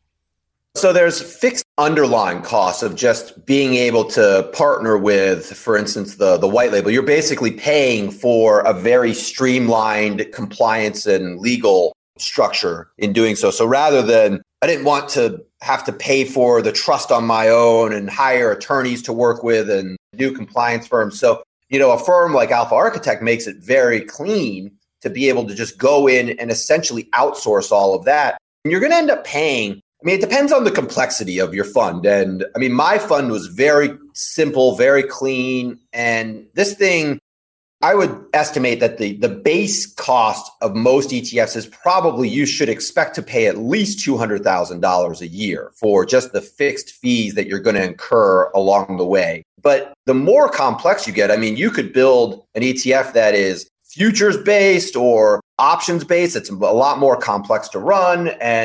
So there's fixed underlying costs of just being able to partner with, for instance, the white label. You're basically paying for a very streamlined compliance and legal structure in doing so. So rather than, I didn't want to have to pay for the trust on my own and hire attorneys to work with and new compliance firms. So, a firm like Alpha Architect makes it very clean to be able to just go in and essentially outsource all of that. And you're going to end up paying, it depends on the complexity of your fund. And my fund was very simple, very clean. And this thing, I would estimate that the base cost of most ETFs is probably, you should expect to pay at least $200,000 a year for just the fixed fees that you're going to incur along the way. But the more complex you get, you could build an ETF that is futures based or options based. It's a lot more complex to run,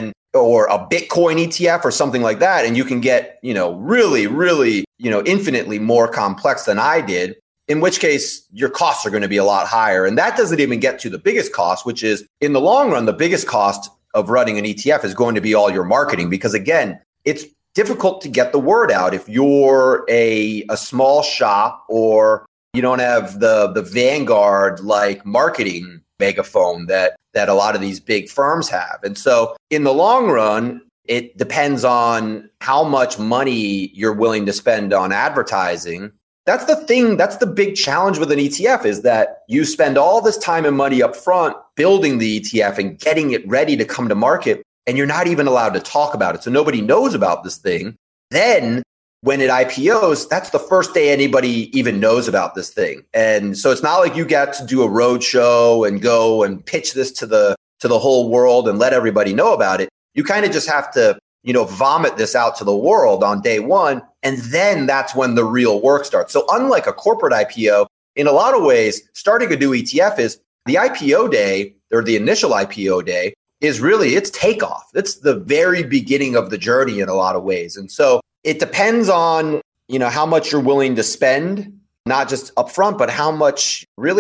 or a Bitcoin ETF or something like that. And you can get, really, really, infinitely more complex than I did, in which case your costs are going to be a lot higher. And that doesn't even get to the biggest cost, which is, in the long run, the biggest cost of running an ETF is going to be all your marketing. Because again, it's difficult to get the word out if you're a small shop, or you don't have the Vanguard like marketing megaphone that a lot of these big firms have. And so in the long run, it depends on how much money you're willing to spend on advertising. That's the thing. That's the big challenge with an ETF, is that you spend all this time and money up front building the ETF and getting it ready to come to market, and you're not even allowed to talk about it. So nobody knows about this thing. Then when it IPOs, that's the first day anybody even knows about this thing. And so it's not like you get to do a road show and go and pitch this to the whole world and let everybody know about it. You kind of just have to, vomit this out to the world on day one. And then that's when the real work starts. So unlike a corporate IPO, in a lot of ways, starting a new ETF is the IPO day, or the initial IPO day, is really its takeoff. It's the very beginning of the journey in a lot of ways. And so it depends on, how much you're willing to spend, not just upfront, but how much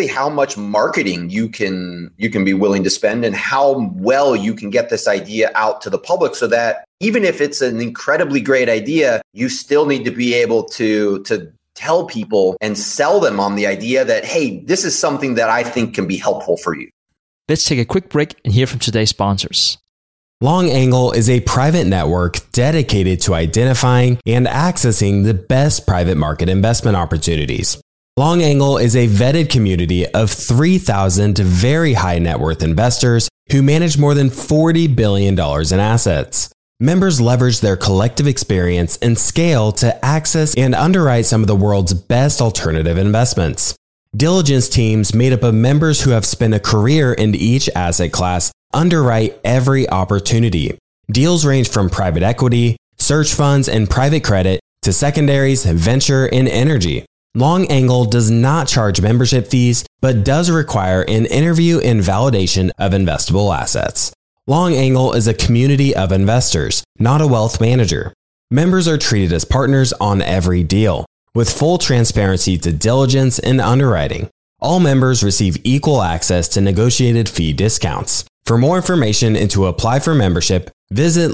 marketing you can be willing to spend, and how well you can get this idea out to the public, so that even if it's an incredibly great idea, you still need to be able to tell people and sell them on the idea that, hey, this is something that I think can be helpful for you. Let's take a quick break and hear from today's sponsors. Long Angle is a private network dedicated to identifying and accessing the best private market investment opportunities. Long Angle is a vetted community of 3,000 very high net worth investors who manage more than $40 billion in assets. Members leverage their collective experience and scale to access and underwrite some of the world's best alternative investments. Diligence teams made up of members who have spent a career in each asset class underwrite every opportunity. Deals range from private equity, search funds, and private credit to secondaries, venture, and energy. Long Angle does not charge membership fees, but does require an interview and validation of investable assets. Long Angle is a community of investors, not a wealth manager. Members are treated as partners on every deal, with full transparency to diligence and underwriting. All members receive equal access to negotiated fee discounts. For more information and to apply for membership, visit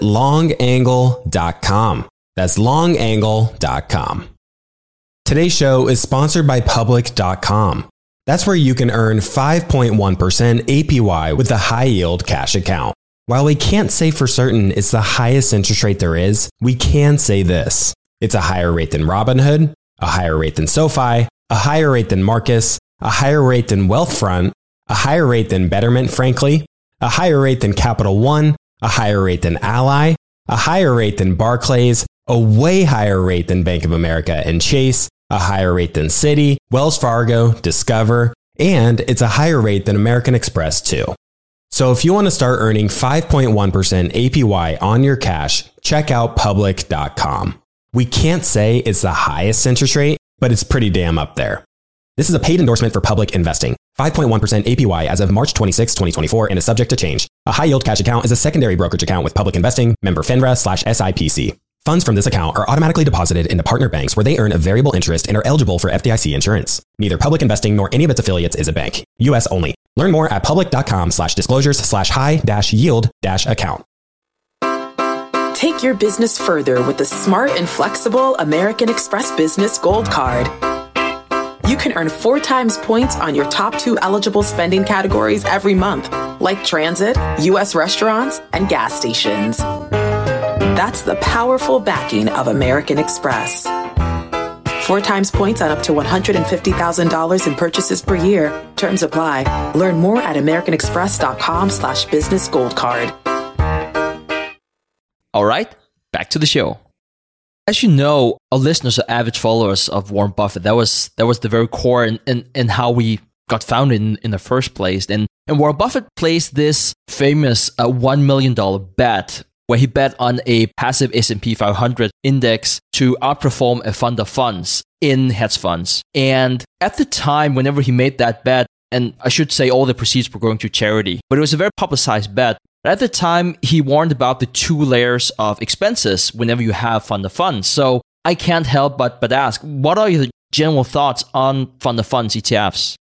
longangle.com. That's longangle.com. Today's show is sponsored by Public.com. That's where you can earn 5.1% APY with the high yield cash account. While we can't say for certain it's the highest interest rate there is, we can say this. It's a higher rate than Robinhood, a higher rate than SoFi, a higher rate than Marcus, a higher rate than Wealthfront, a higher rate than Betterment, frankly, a higher rate than Capital One, a higher rate than Ally, a higher rate than Barclays, a way higher rate than Bank of America and Chase, a higher rate than Citi, Wells Fargo, Discover, and it's a higher rate than American Express too. So if you want to start earning 5.1% APY on your cash, check out public.com. We can't say it's the highest interest rate, but it's pretty damn up there. This is a paid endorsement for Public Investing. 5.1% APY as of March 26, 2024 and is subject to change. A high yield cash account is a secondary brokerage account with Public Investing, member FINRA/SIPC. Funds from this account are automatically deposited into partner banks where they earn a variable interest and are eligible for FDIC insurance. Neither Public Investing nor any of its affiliates is a bank. U.S. only. Learn more at public.com/disclosures/high-yield-account. Take your business further with the smart and flexible American Express Business Gold Card. You can earn 4 times points on your top 2 eligible spending categories every month, like transit, U.S. restaurants, and gas stations. That's the powerful backing of American Express. 4 times points on up to $150,000 in purchases per year. Terms apply. Learn more at americanexpress.com/business gold card. All right, back to the show. As you know, our listeners are avid followers of Warren Buffett. That was the very core in how we got founded in the first place. And Warren Buffett placed this famous $1 million bet where he bet on a passive S&P 500 index to outperform a fund of funds in hedge funds. And at the time, whenever he made that bet, and I should say all the proceeds were going to charity, but it was a very publicized bet. At the time, he warned about the 2 layers of expenses whenever you have fund of funds. So I can't help but ask, what are your general thoughts on fund of funds ETFs?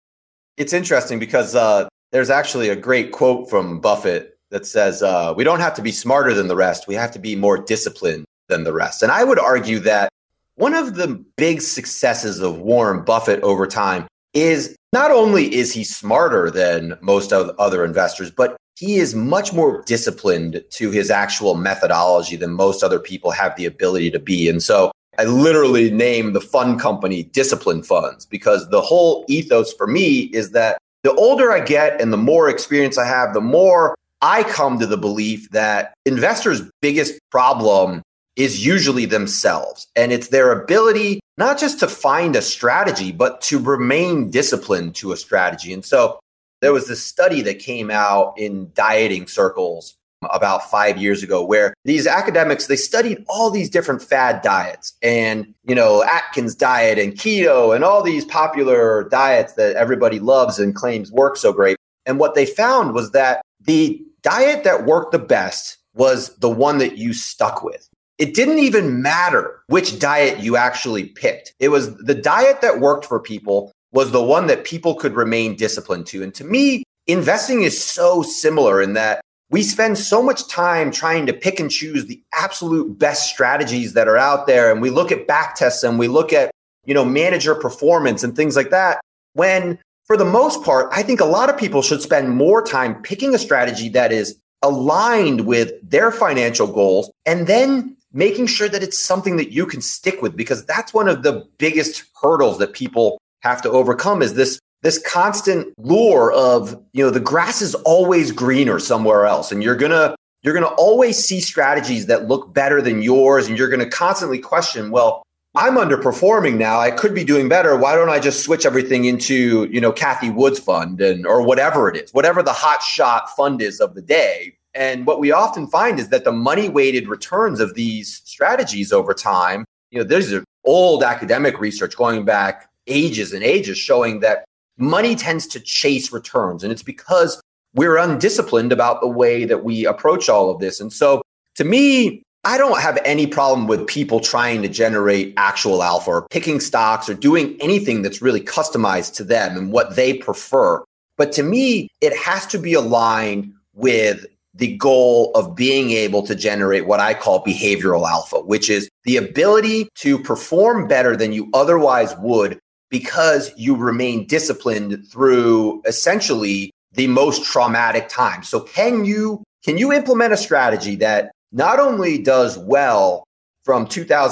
It's interesting because there's actually a great quote from Buffett that says, we don't have to be smarter than the rest. We have to be more disciplined than the rest. And I would argue that one of the big successes of Warren Buffett over time is not only is he smarter than most of other investors, but he is much more disciplined to his actual methodology than most other people have the ability to be. And so I literally named the fund company Discipline Funds because the whole ethos for me is that the older I get and the more experience I have, the more I come to the belief that investors' biggest problem is usually themselves. And it's their ability not just to find a strategy, but to remain disciplined to a strategy. And so there was this study that came out in dieting circles about 5 years ago where these academics, they studied all these different fad diets and, Atkins diet and keto and all these popular diets that everybody loves and claims work so great. And what they found was that the diet that worked the best was the one that you stuck with. It didn't even matter which diet you actually picked. It was the diet that worked for people was the one that people could remain disciplined to. And to me, investing is so similar in that we spend so much time trying to pick and choose the absolute best strategies that are out there. And we look at back tests and we look at, manager performance and things like that. When for the most part, I think a lot of people should spend more time picking a strategy that is aligned with their financial goals and then making sure that it's something that you can stick with, because that's one of the biggest hurdles that people have to overcome is this constant lure of, the grass is always greener somewhere else. And you're going to always see strategies that look better than yours. And you're going to constantly question, well, I'm underperforming now. I could be doing better. Why don't I just switch everything into, Cathie Wood's fund or whatever it is, whatever the hot shot fund is of the day. And what we often find is that the money weighted returns of these strategies over time, there's old academic research going back ages and ages showing that money tends to chase returns. And it's because we're undisciplined about the way that we approach all of this. And so to me, I don't have any problem with people trying to generate actual alpha or picking stocks or doing anything that's really customized to them and what they prefer. But to me, it has to be aligned with the goal of being able to generate what I call behavioral alpha, which is the ability to perform better than you otherwise would because you remain disciplined through essentially the most traumatic time. So can you implement a strategy that not only does well from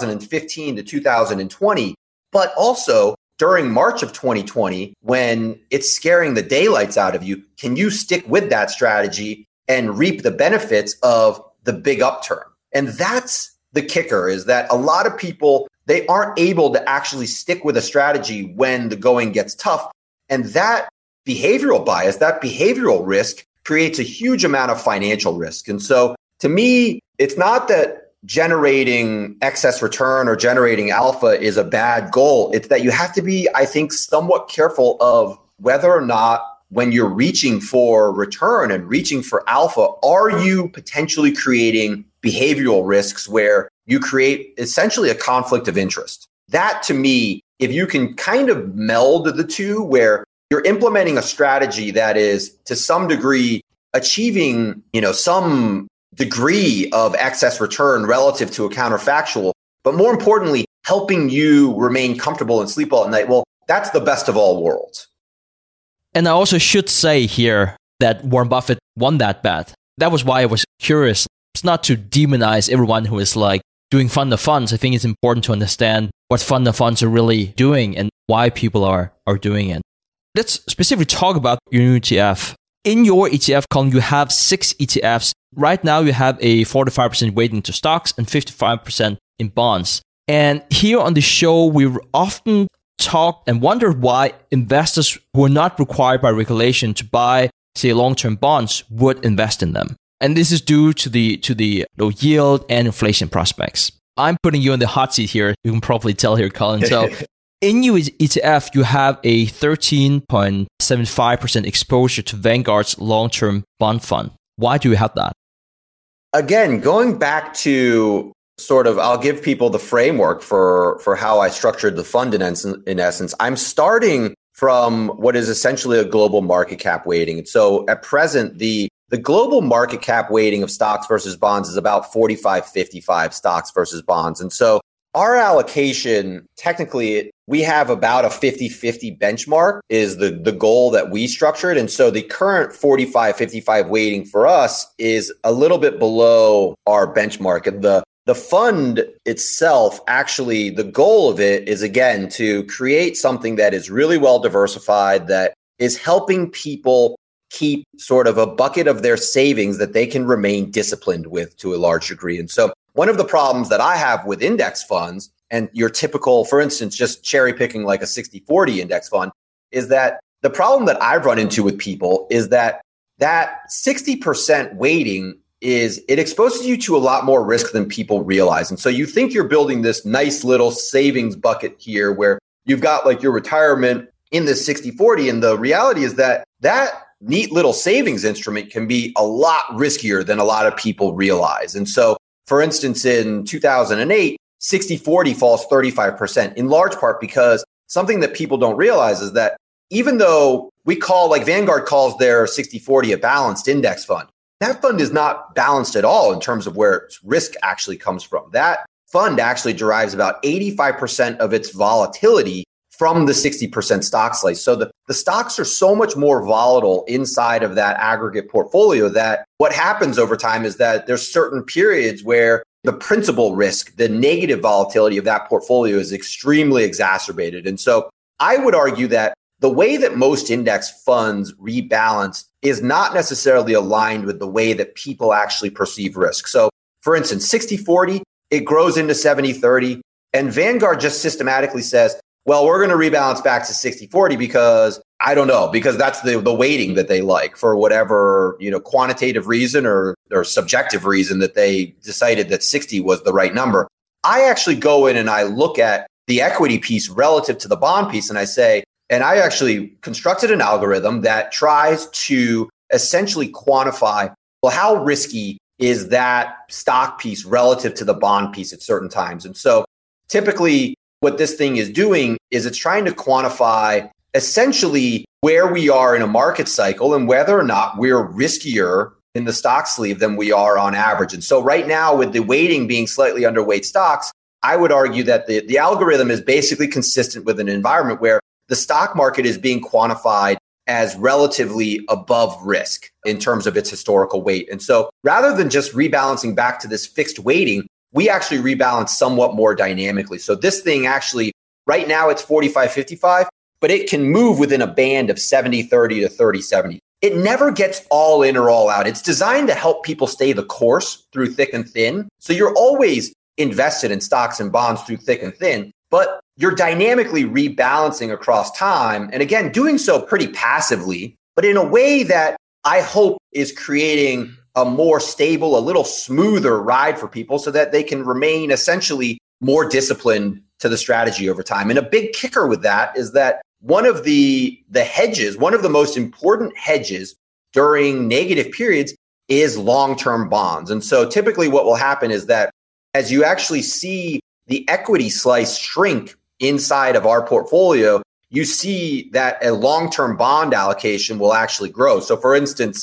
2015 to 2020, but also during March of 2020, when it's scaring the daylights out of you, can you stick with that strategy and reap the benefits of the big upturn? And that's the kicker, is that a lot of people, they aren't able to actually stick with a strategy when the going gets tough. And that behavioral bias, that behavioral risk creates a huge amount of financial risk. And so to me, it's not that generating excess return or generating alpha is a bad goal. It's that you have to be, I think, somewhat careful of whether or not when you're reaching for return and reaching for alpha, are you potentially creating behavioral risks where you create essentially a conflict of interest? That, to me, if you can kind of meld the two, where you're implementing a strategy that is to some degree achieving, some degree of excess return relative to a counterfactual, but more importantly, helping you remain comfortable and sleep well at night, well, that's the best of all worlds. And I also should say here that Warren Buffett won that bet. That was why I was curious. It's not to demonize everyone who is like doing fund of funds. I think it's important to understand what fund of funds are really doing and why people are doing it. Let's specifically talk about your new ETF. In your ETF column, you have 6 ETFs. Right now, you have a 45% weighting to stocks and 55% in bonds. And here on the show, we often talk and wonder why investors who are not required by regulation to buy, say, long-term bonds would invest in them. And this is due to the low yield and inflation prospects. I'm putting you in the hot seat here. You can probably tell here, Colin. So in your ETF, you have a 13.75% exposure to Vanguard's long-term bond fund. Why do you have that? Again, going back to I'll give people the framework for how I structured the fund in essence. I'm starting from what is essentially a global market cap weighting. So at present, the global market cap weighting of stocks versus bonds is about 45-55 stocks versus bonds. And so our allocation, technically, we have about a 50-50 benchmark is the goal that we structured. And so the current 45-55 weighting for us is a little bit below our benchmark. And the fund itself, actually, the goal of it is, again, to create something that is really well diversified, that is helping people keep sort of a bucket of their savings that they can remain disciplined with to a large degree. And so one of the problems that I have with index funds, and your typical, for instance, just cherry picking like a 60-40 index fund, is that the problem that I've run into with people is that 60% weighting it exposes you to a lot more risk than people realize. And so you think you're building this nice little savings bucket here where you've got like your retirement in this 60-40. And the reality is that neat little savings instrument can be a lot riskier than a lot of people realize. And so, for instance, in 2008, 60-40 falls 35%, in large part because something that people don't realize is that even though Vanguard calls their 60-40 a balanced index fund, that fund is not balanced at all in terms of where its risk actually comes from. That fund actually derives about 85% of its volatility from the 60% stock slice. So the stocks are so much more volatile inside of that aggregate portfolio that what happens over time is that there's certain periods where the principal risk, the negative volatility of that portfolio is extremely exacerbated. And so I would argue that the way that most index funds rebalance is not necessarily aligned with the way that people actually perceive risk. So for instance, 60-40, it grows into 70-30, and Vanguard just systematically says, well, we're going to rebalance back to 60-40 because that's the weighting that they like for whatever, quantitative reason or subjective reason that they decided that 60 was the right number. I actually go in and I look at the equity piece relative to the bond piece, and I say, and I actually constructed an algorithm that tries to essentially quantify, well, how risky is that stock piece relative to the bond piece at certain times. And so typically what this thing is doing is it's trying to quantify essentially where we are in a market cycle and whether or not we're riskier in the stock sleeve than we are on average. And so right now, with the weighting being slightly underweight stocks, I would argue that the algorithm is basically consistent with an environment where the stock market is being quantified as relatively above risk in terms of its historical weight. And so rather than just rebalancing back to this fixed weighting, we actually rebalance somewhat more dynamically. So this thing actually, right now it's 45-55, but it can move within a band of 70-30 to 30-70. It never gets all in or all out. It's designed to help people stay the course through thick and thin. So you're always invested in stocks and bonds through thick and thin, but you're dynamically rebalancing across time. And again, doing so pretty passively, but in a way that I hope is creating a more stable, a little smoother ride for people so that they can remain essentially more disciplined to the strategy over time. And a big kicker with that is that one of the hedges, one of the most important hedges during negative periods is long-term bonds. And so typically what will happen is that as you actually see the equity slice shrink inside of our portfolio, you see that a long-term bond allocation will actually grow. So for instance,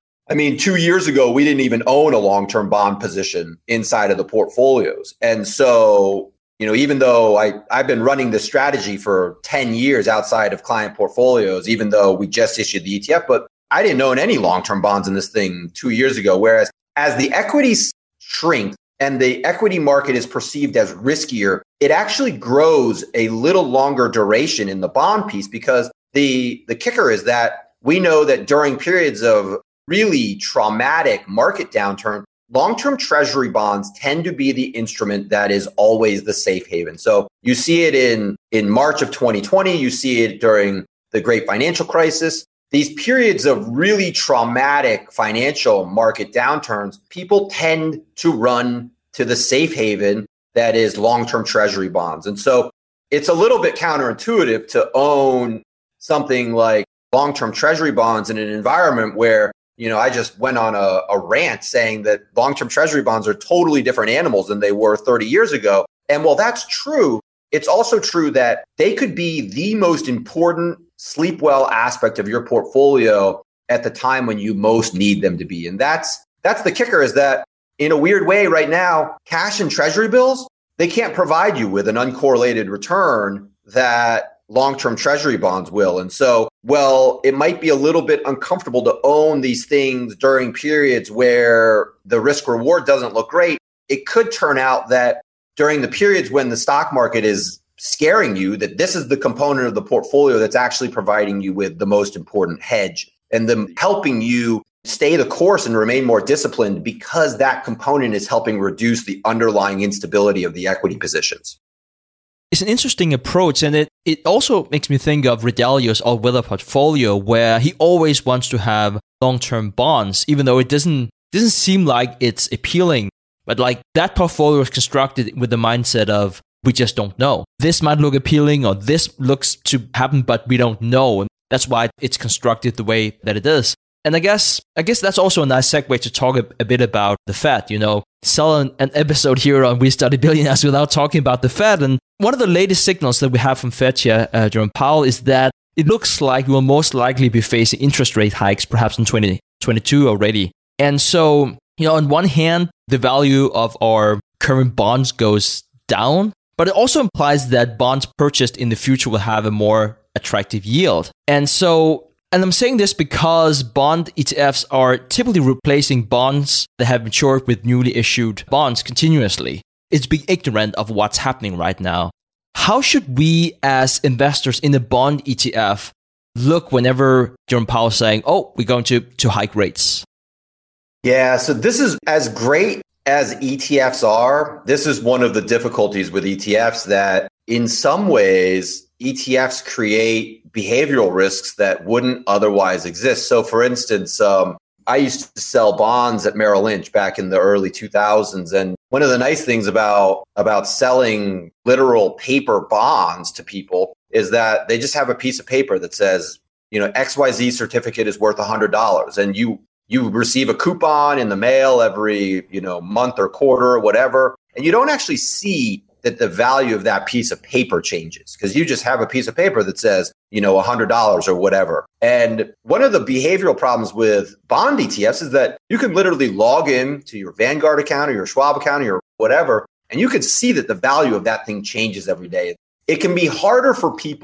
2 years ago, we didn't even own a long-term bond position inside of the portfolios. And so, even though I've been running this strategy for 10 years outside of client portfolios, even though we just issued the ETF, but I didn't own any long-term bonds in this thing 2 years ago. Whereas as the equities shrink and the equity market is perceived as riskier, it actually grows a little longer duration in the bond piece, because the kicker is that we know that during periods of really traumatic market downturn, long-term treasury bonds tend to be the instrument that is always the safe haven. So you see it in March of 2020, you see it during the great financial crisis. These periods of really traumatic financial market downturns, people tend to run to the safe haven that is long-term treasury bonds. And so it's a little bit counterintuitive to own something like long-term treasury bonds in an environment where, I just went on a rant saying that long-term treasury bonds are totally different animals than they were 30 years ago. And while that's true, it's also true that they could be the most important sleep well aspect of your portfolio at the time when you most need them to be. And that's the kicker, is that in a weird way right now, cash and treasury bills, they can't provide you with an uncorrelated return that long-term treasury bonds will. And so, it might be a little bit uncomfortable to own these things during periods where the risk reward doesn't look great. It could turn out that during the periods when the stock market is scaring you, that this is the component of the portfolio that's actually providing you with the most important hedge and them helping you stay the course and remain more disciplined, because that component is helping reduce the underlying instability of the equity positions. It's an interesting approach, and it also makes me think of Ray Dalio's all-weather portfolio, where he always wants to have long-term bonds, even though it doesn't seem like it's appealing. But like that portfolio is constructed with the mindset of, we just don't know. This might look appealing, or this looks to happen, but we don't know. And that's why it's constructed the way that it is. And I guess that's also a nice segue to talk a bit about the Fed. Sell an episode here on We Study Billionaires without talking about the Fed. And one of the latest signals that we have from Fed Chair Jerome Powell is that it looks like we will most likely be facing interest rate hikes perhaps in 2022 already. And so, on one hand, the value of our current bonds goes down, but it also implies that bonds purchased in the future will have a more attractive yield. And I'm saying this because bond ETFs are typically replacing bonds that have matured with newly issued bonds continuously. It's being ignorant of what's happening right now. How should we as investors in a bond ETF look whenever Jerome Powell is saying, we're going to hike rates? Yeah, so this is as great as ETFs are. This is one of the difficulties with ETFs, that in some ways, ETFs create behavioral risks that wouldn't otherwise exist. So for instance, I used to sell bonds at Merrill Lynch back in the early 2000s. And one of the nice things about selling literal paper bonds to people is that they just have a piece of paper that says, XYZ certificate is worth $100. And you receive a coupon in the mail every, month or quarter or whatever. And you don't actually see that the value of that piece of paper changes, because you just have a piece of paper that says, $100 or whatever. And one of the behavioral problems with bond ETFs is that you can literally log in to your Vanguard account or your Schwab account or whatever, and you can see that the value of that thing changes every day. It can be harder for people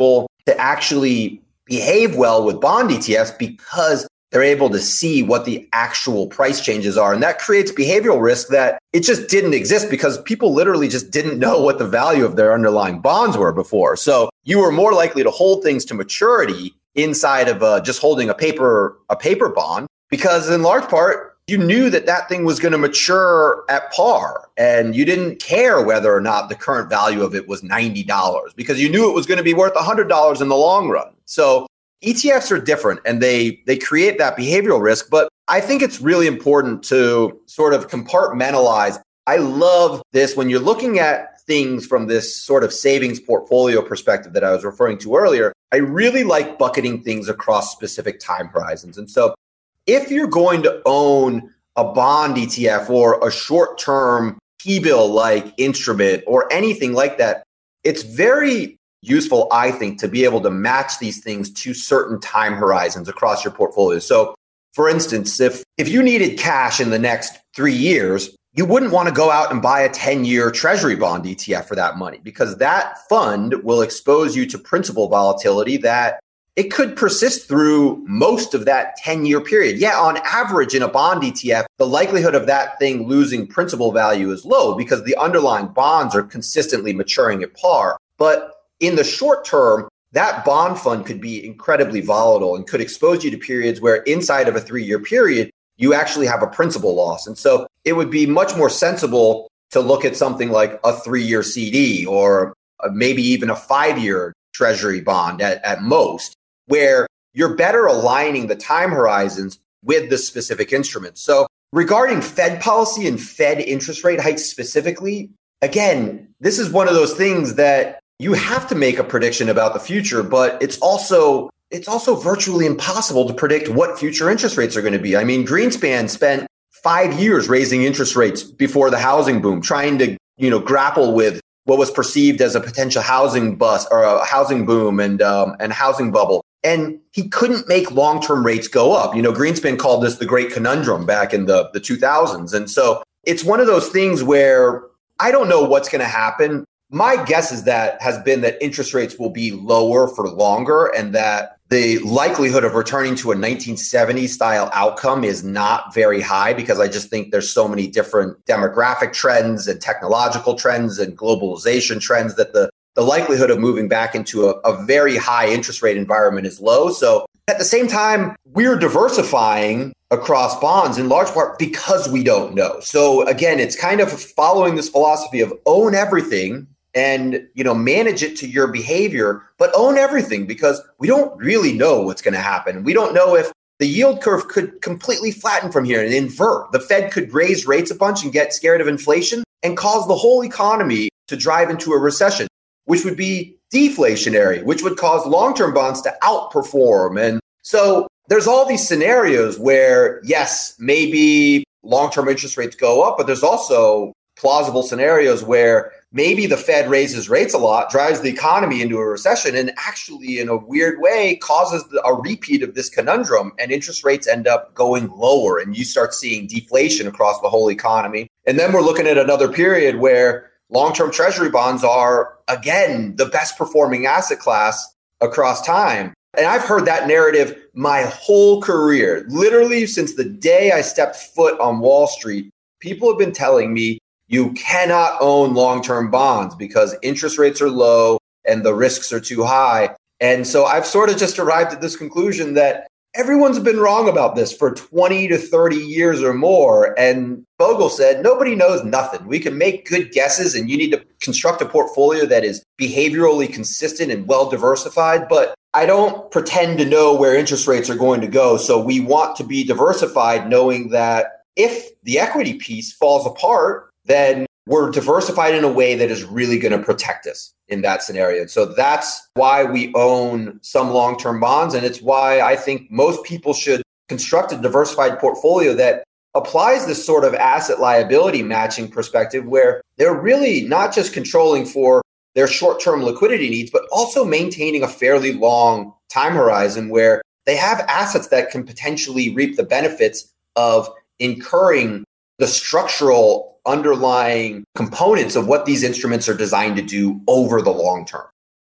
to actually behave well with bond ETFs because they're able to see what the actual price changes are. And that creates behavioral risk that it just didn't exist because people literally just didn't know what the value of their underlying bonds were before. So you were more likely to hold things to maturity inside of just holding a paper bond, because in large part, you knew that that thing was going to mature at par and you didn't care whether or not the current value of it was $90 because you knew it was going to be worth $100 in the long run. So ETFs are different and they create that behavioral risk, but I think it's really important to sort of compartmentalize. I love this when you're looking at things from this sort of savings portfolio perspective that I was referring to earlier. I really like bucketing things across specific time horizons. And so if you're going to own a bond ETF or a short-term T-bill like instrument or anything like that, it's very useful, I think, to be able to match these things to certain time horizons across your portfolio. So for instance, if you needed cash in the next 3 years, you wouldn't want to go out and buy a 10-year treasury bond ETF for that money because that fund will expose you to principal volatility that it could persist through most of that 10-year period. Yeah, on average in a bond ETF, the likelihood of that thing losing principal value is low because the underlying bonds are consistently maturing at par. But in the short term, that bond fund could be incredibly volatile and could expose you to periods where inside of a 3-year period, you actually have a principal loss. And so it would be much more sensible to look at something like a 3-year CD or maybe even a 5-year treasury bond at most, where you're better aligning the time horizons with the specific instruments. So regarding Fed policy and Fed interest rate hikes specifically, again, this is one of those things that you have to make a prediction about the future, but it's also virtually impossible to predict what future interest rates are going to be. I mean, Greenspan spent 5 years raising interest rates before the housing boom, trying to, grapple with what was perceived as a potential housing bust or a housing boom and housing bubble. And he couldn't make long-term rates go up. Greenspan called this the great conundrum back in the 2000s. And so it's one of those things where I don't know what's going to happen. My guess has been that interest rates will be lower for longer and that the likelihood of returning to a 1970s style outcome is not very high because I just think there's so many different demographic trends and technological trends and globalization trends that the likelihood of moving back into a very high interest rate environment is low. So at the same time, we're diversifying across bonds in large part because we don't know. So again, it's kind of following this philosophy of own everything and, manage it to your behavior, but own everything because we don't really know what's going to happen. We don't know if the yield curve could completely flatten from here and invert. The Fed could raise rates a bunch and get scared of inflation and cause the whole economy to drive into a recession, which would be deflationary, which would cause long-term bonds to outperform. And so there's all these scenarios where, yes, maybe long-term interest rates go up, but there's also plausible scenarios where maybe the Fed raises rates a lot, drives the economy into a recession, and actually in a weird way causes a repeat of this conundrum and interest rates end up going lower and you start seeing deflation across the whole economy. And then we're looking at another period where long-term treasury bonds are, again, the best performing asset class across time. And I've heard that narrative my whole career. Literally since the day I stepped foot on Wall Street, people have been telling me you cannot own long-term bonds because interest rates are low and the risks are too high. And so I've sort of just arrived at this conclusion that everyone's been wrong about this for 20 to 30 years or more. And Bogle said, nobody knows nothing. We can make good guesses and you need to construct a portfolio that is behaviorally consistent and well diversified. But I don't pretend to know where interest rates are going to go. So we want to be diversified, knowing that if the equity piece falls apart, then we're diversified in a way that is really going to protect us in that scenario. And so that's why we own some long-term bonds. And it's why I think most people should construct a diversified portfolio that applies this sort of asset liability matching perspective where they're really not just controlling for their short-term liquidity needs, but also maintaining a fairly long time horizon where they have assets that can potentially reap the benefits of incurring the structural underlying components of what these instruments are designed to do over the long term.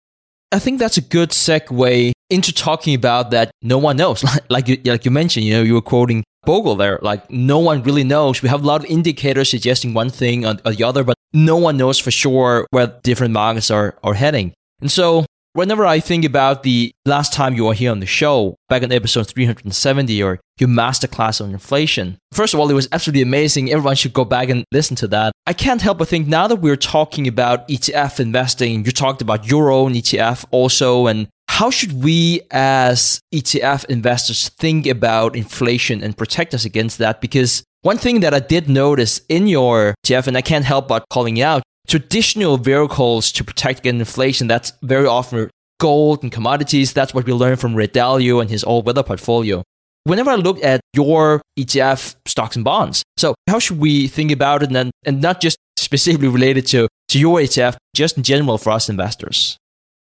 I think that's a good segue into talking about that no one knows. Like you mentioned, you were quoting Bogle there. Like no one really knows. We have a lot of indicators suggesting one thing or the other, but no one knows for sure where different markets are heading. And so whenever I think about the last time you were here on the show, back in episode 370, or your masterclass on inflation, first of all, it was absolutely amazing. Everyone should go back and listen to that. I can't help but think now that we're talking about ETF investing, you talked about your own ETF also, and how should we as ETF investors think about inflation and protect us against that? Because one thing that I did notice in your ETF, and I can't help but calling it out, traditional vehicles to protect against inflation, that's very often gold and commodities. That's what we learned from Ray Dalio and his all-weather portfolio. Whenever I look at your ETF stocks and bonds, so how should we think about it, and not just specifically related to your ETF, just in general for us investors?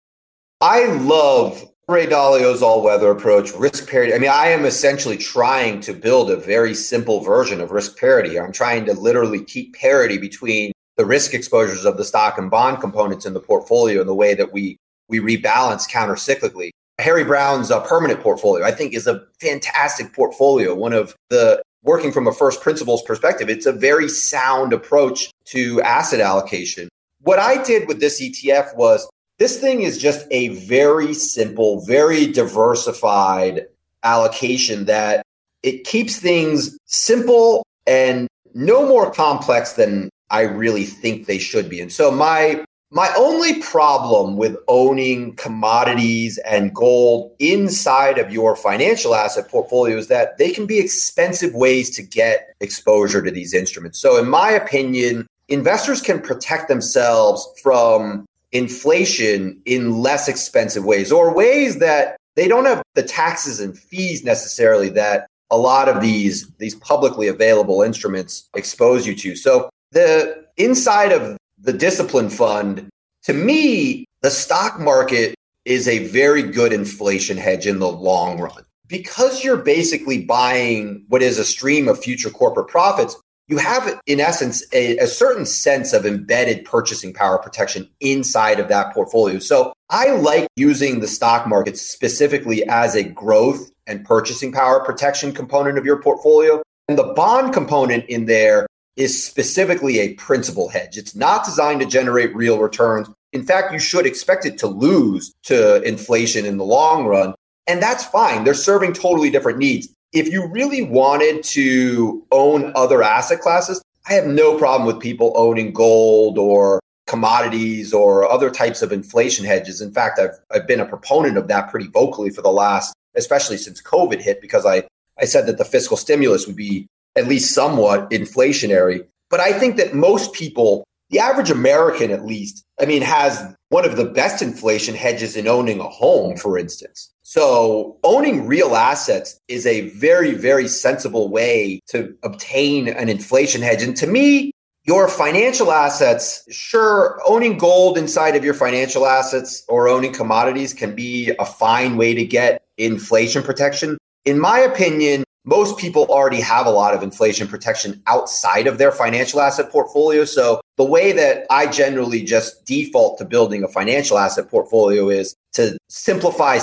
I love Ray Dalio's all-weather approach, risk parity. I mean, I am essentially trying to build a very simple version of risk parity. I'm trying to literally keep parity between the risk exposures of the stock and bond components in the portfolio in the way that we rebalance counter-cyclically. Harry Brown's permanent portfolio, I think, is a fantastic portfolio. One of the, working from a first principles perspective, it's a very sound approach to asset allocation. What I did with this ETF was, this thing is just a very simple, very diversified allocation that it keeps things simple and no more complex than I really think they should be. And so my only problem with owning commodities and gold inside of your financial asset portfolio is that they can be expensive ways to get exposure to these instruments. So in my opinion, investors can protect themselves from inflation in less expensive ways, or ways that they don't have the taxes and fees necessarily that a lot of these publicly available instruments expose you to. So the inside of the discipline fund, to me, the stock market is a very good inflation hedge in the long run. Because you're basically buying what is a stream of future corporate profits, you have, in essence, a certain sense of embedded purchasing power protection inside of that portfolio. So I like using the stock market specifically as a growth and purchasing power protection component of your portfolio. And the bond component in there is specifically a principal hedge. It's not designed to generate real returns. In fact, you should expect it to lose to inflation in the long run. And that's fine. They're serving totally different needs. If you really wanted to own other asset classes, I have no problem with people owning gold or commodities or other types of inflation hedges. In fact, I've been a proponent of that pretty vocally for the last, especially since COVID hit, because I said that the fiscal stimulus would be at least somewhat inflationary. But I think that most people, the average American at least, has one of the best inflation hedges in owning a home, for instance. So owning real assets is a very, very sensible way to obtain an inflation hedge. And to me, your financial assets, sure, owning gold inside of your financial assets or owning commodities can be a fine way to get inflation protection. In my opinion, most people already have a lot of inflation protection outside of their financial asset portfolio. So the way that I generally just default to building a financial asset portfolio is to simplify.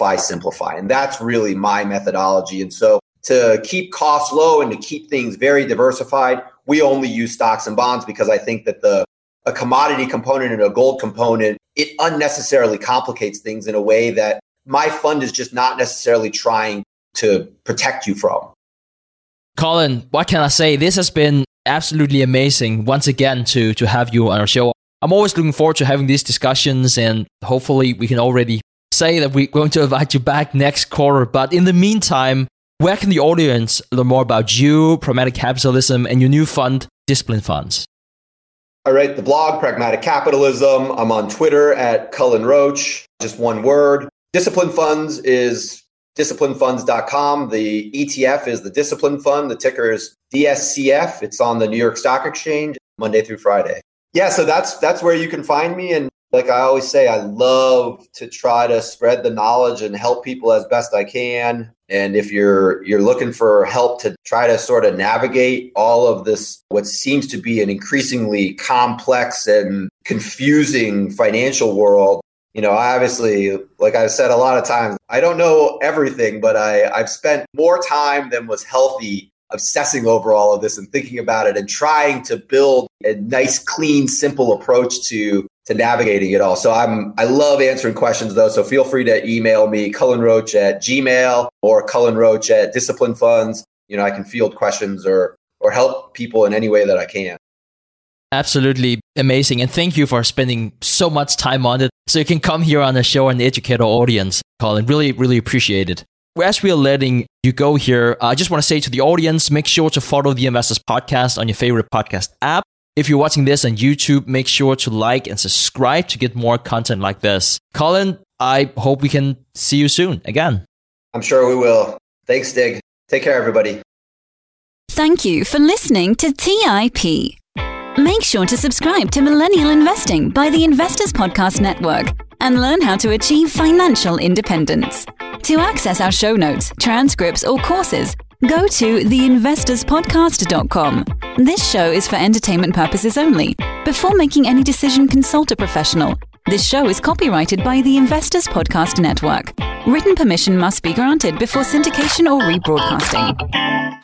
And that's really my methodology. And so to keep costs low and to keep things very diversified, we only use stocks and bonds, because I think that a commodity component and a gold component, it unnecessarily complicates things in a way that my fund is just not necessarily trying to protect you from. Colin, what can I say? This has been absolutely amazing once again to have you on our show. I'm always looking forward to having these discussions, and hopefully we can already say that we're going to invite you back next quarter. But in the meantime, where can the audience learn more about you, Pragmatic Capitalism, and your new fund, Discipline Funds? I write the blog, Pragmatic Capitalism. I'm on Twitter at Cullen Roach, just one word. Discipline Funds is disciplinefunds.com. The ETF is the Discipline Fund. The ticker is DSCF. It's on the New York Stock Exchange Monday through Friday. Yeah, so that's where you can find me. And like I always say, I love to try to spread the knowledge and help people as best I can. And if you're looking for help to try to sort of navigate all of this, what seems to be an increasingly complex and confusing financial world, Obviously, like I've said a lot of times, I don't know everything, but I've spent more time than was healthy obsessing over all of this and thinking about it and trying to build a nice, clean, simple approach to navigating it all. So I love answering questions though. So feel free to email me, cullenroach@gmail or cullenroach@Discipline Funds. I can field questions or help people in any way that I can. Absolutely amazing. And thank you for spending so much time on it so you can come here on the show and educate our audience, Colin. Really, really appreciate it. As we are letting you go here, I just want to say to the audience, make sure to follow the Investors Podcast on your favorite podcast app. If you're watching this on YouTube, make sure to like and subscribe to get more content like this. Colin, I hope we can see you soon again. I'm sure we will. Thanks, Stig. Take care, everybody. Thank you for listening to TIP. Make sure to subscribe to Millennial Investing by the Investors Podcast Network and learn how to achieve financial independence. To access our show notes, transcripts, or courses, go to theinvestorspodcast.com. This show is for entertainment purposes only. Before making any decision, consult a professional. This show is copyrighted by the Investors Podcast Network. Written permission must be granted before syndication or rebroadcasting.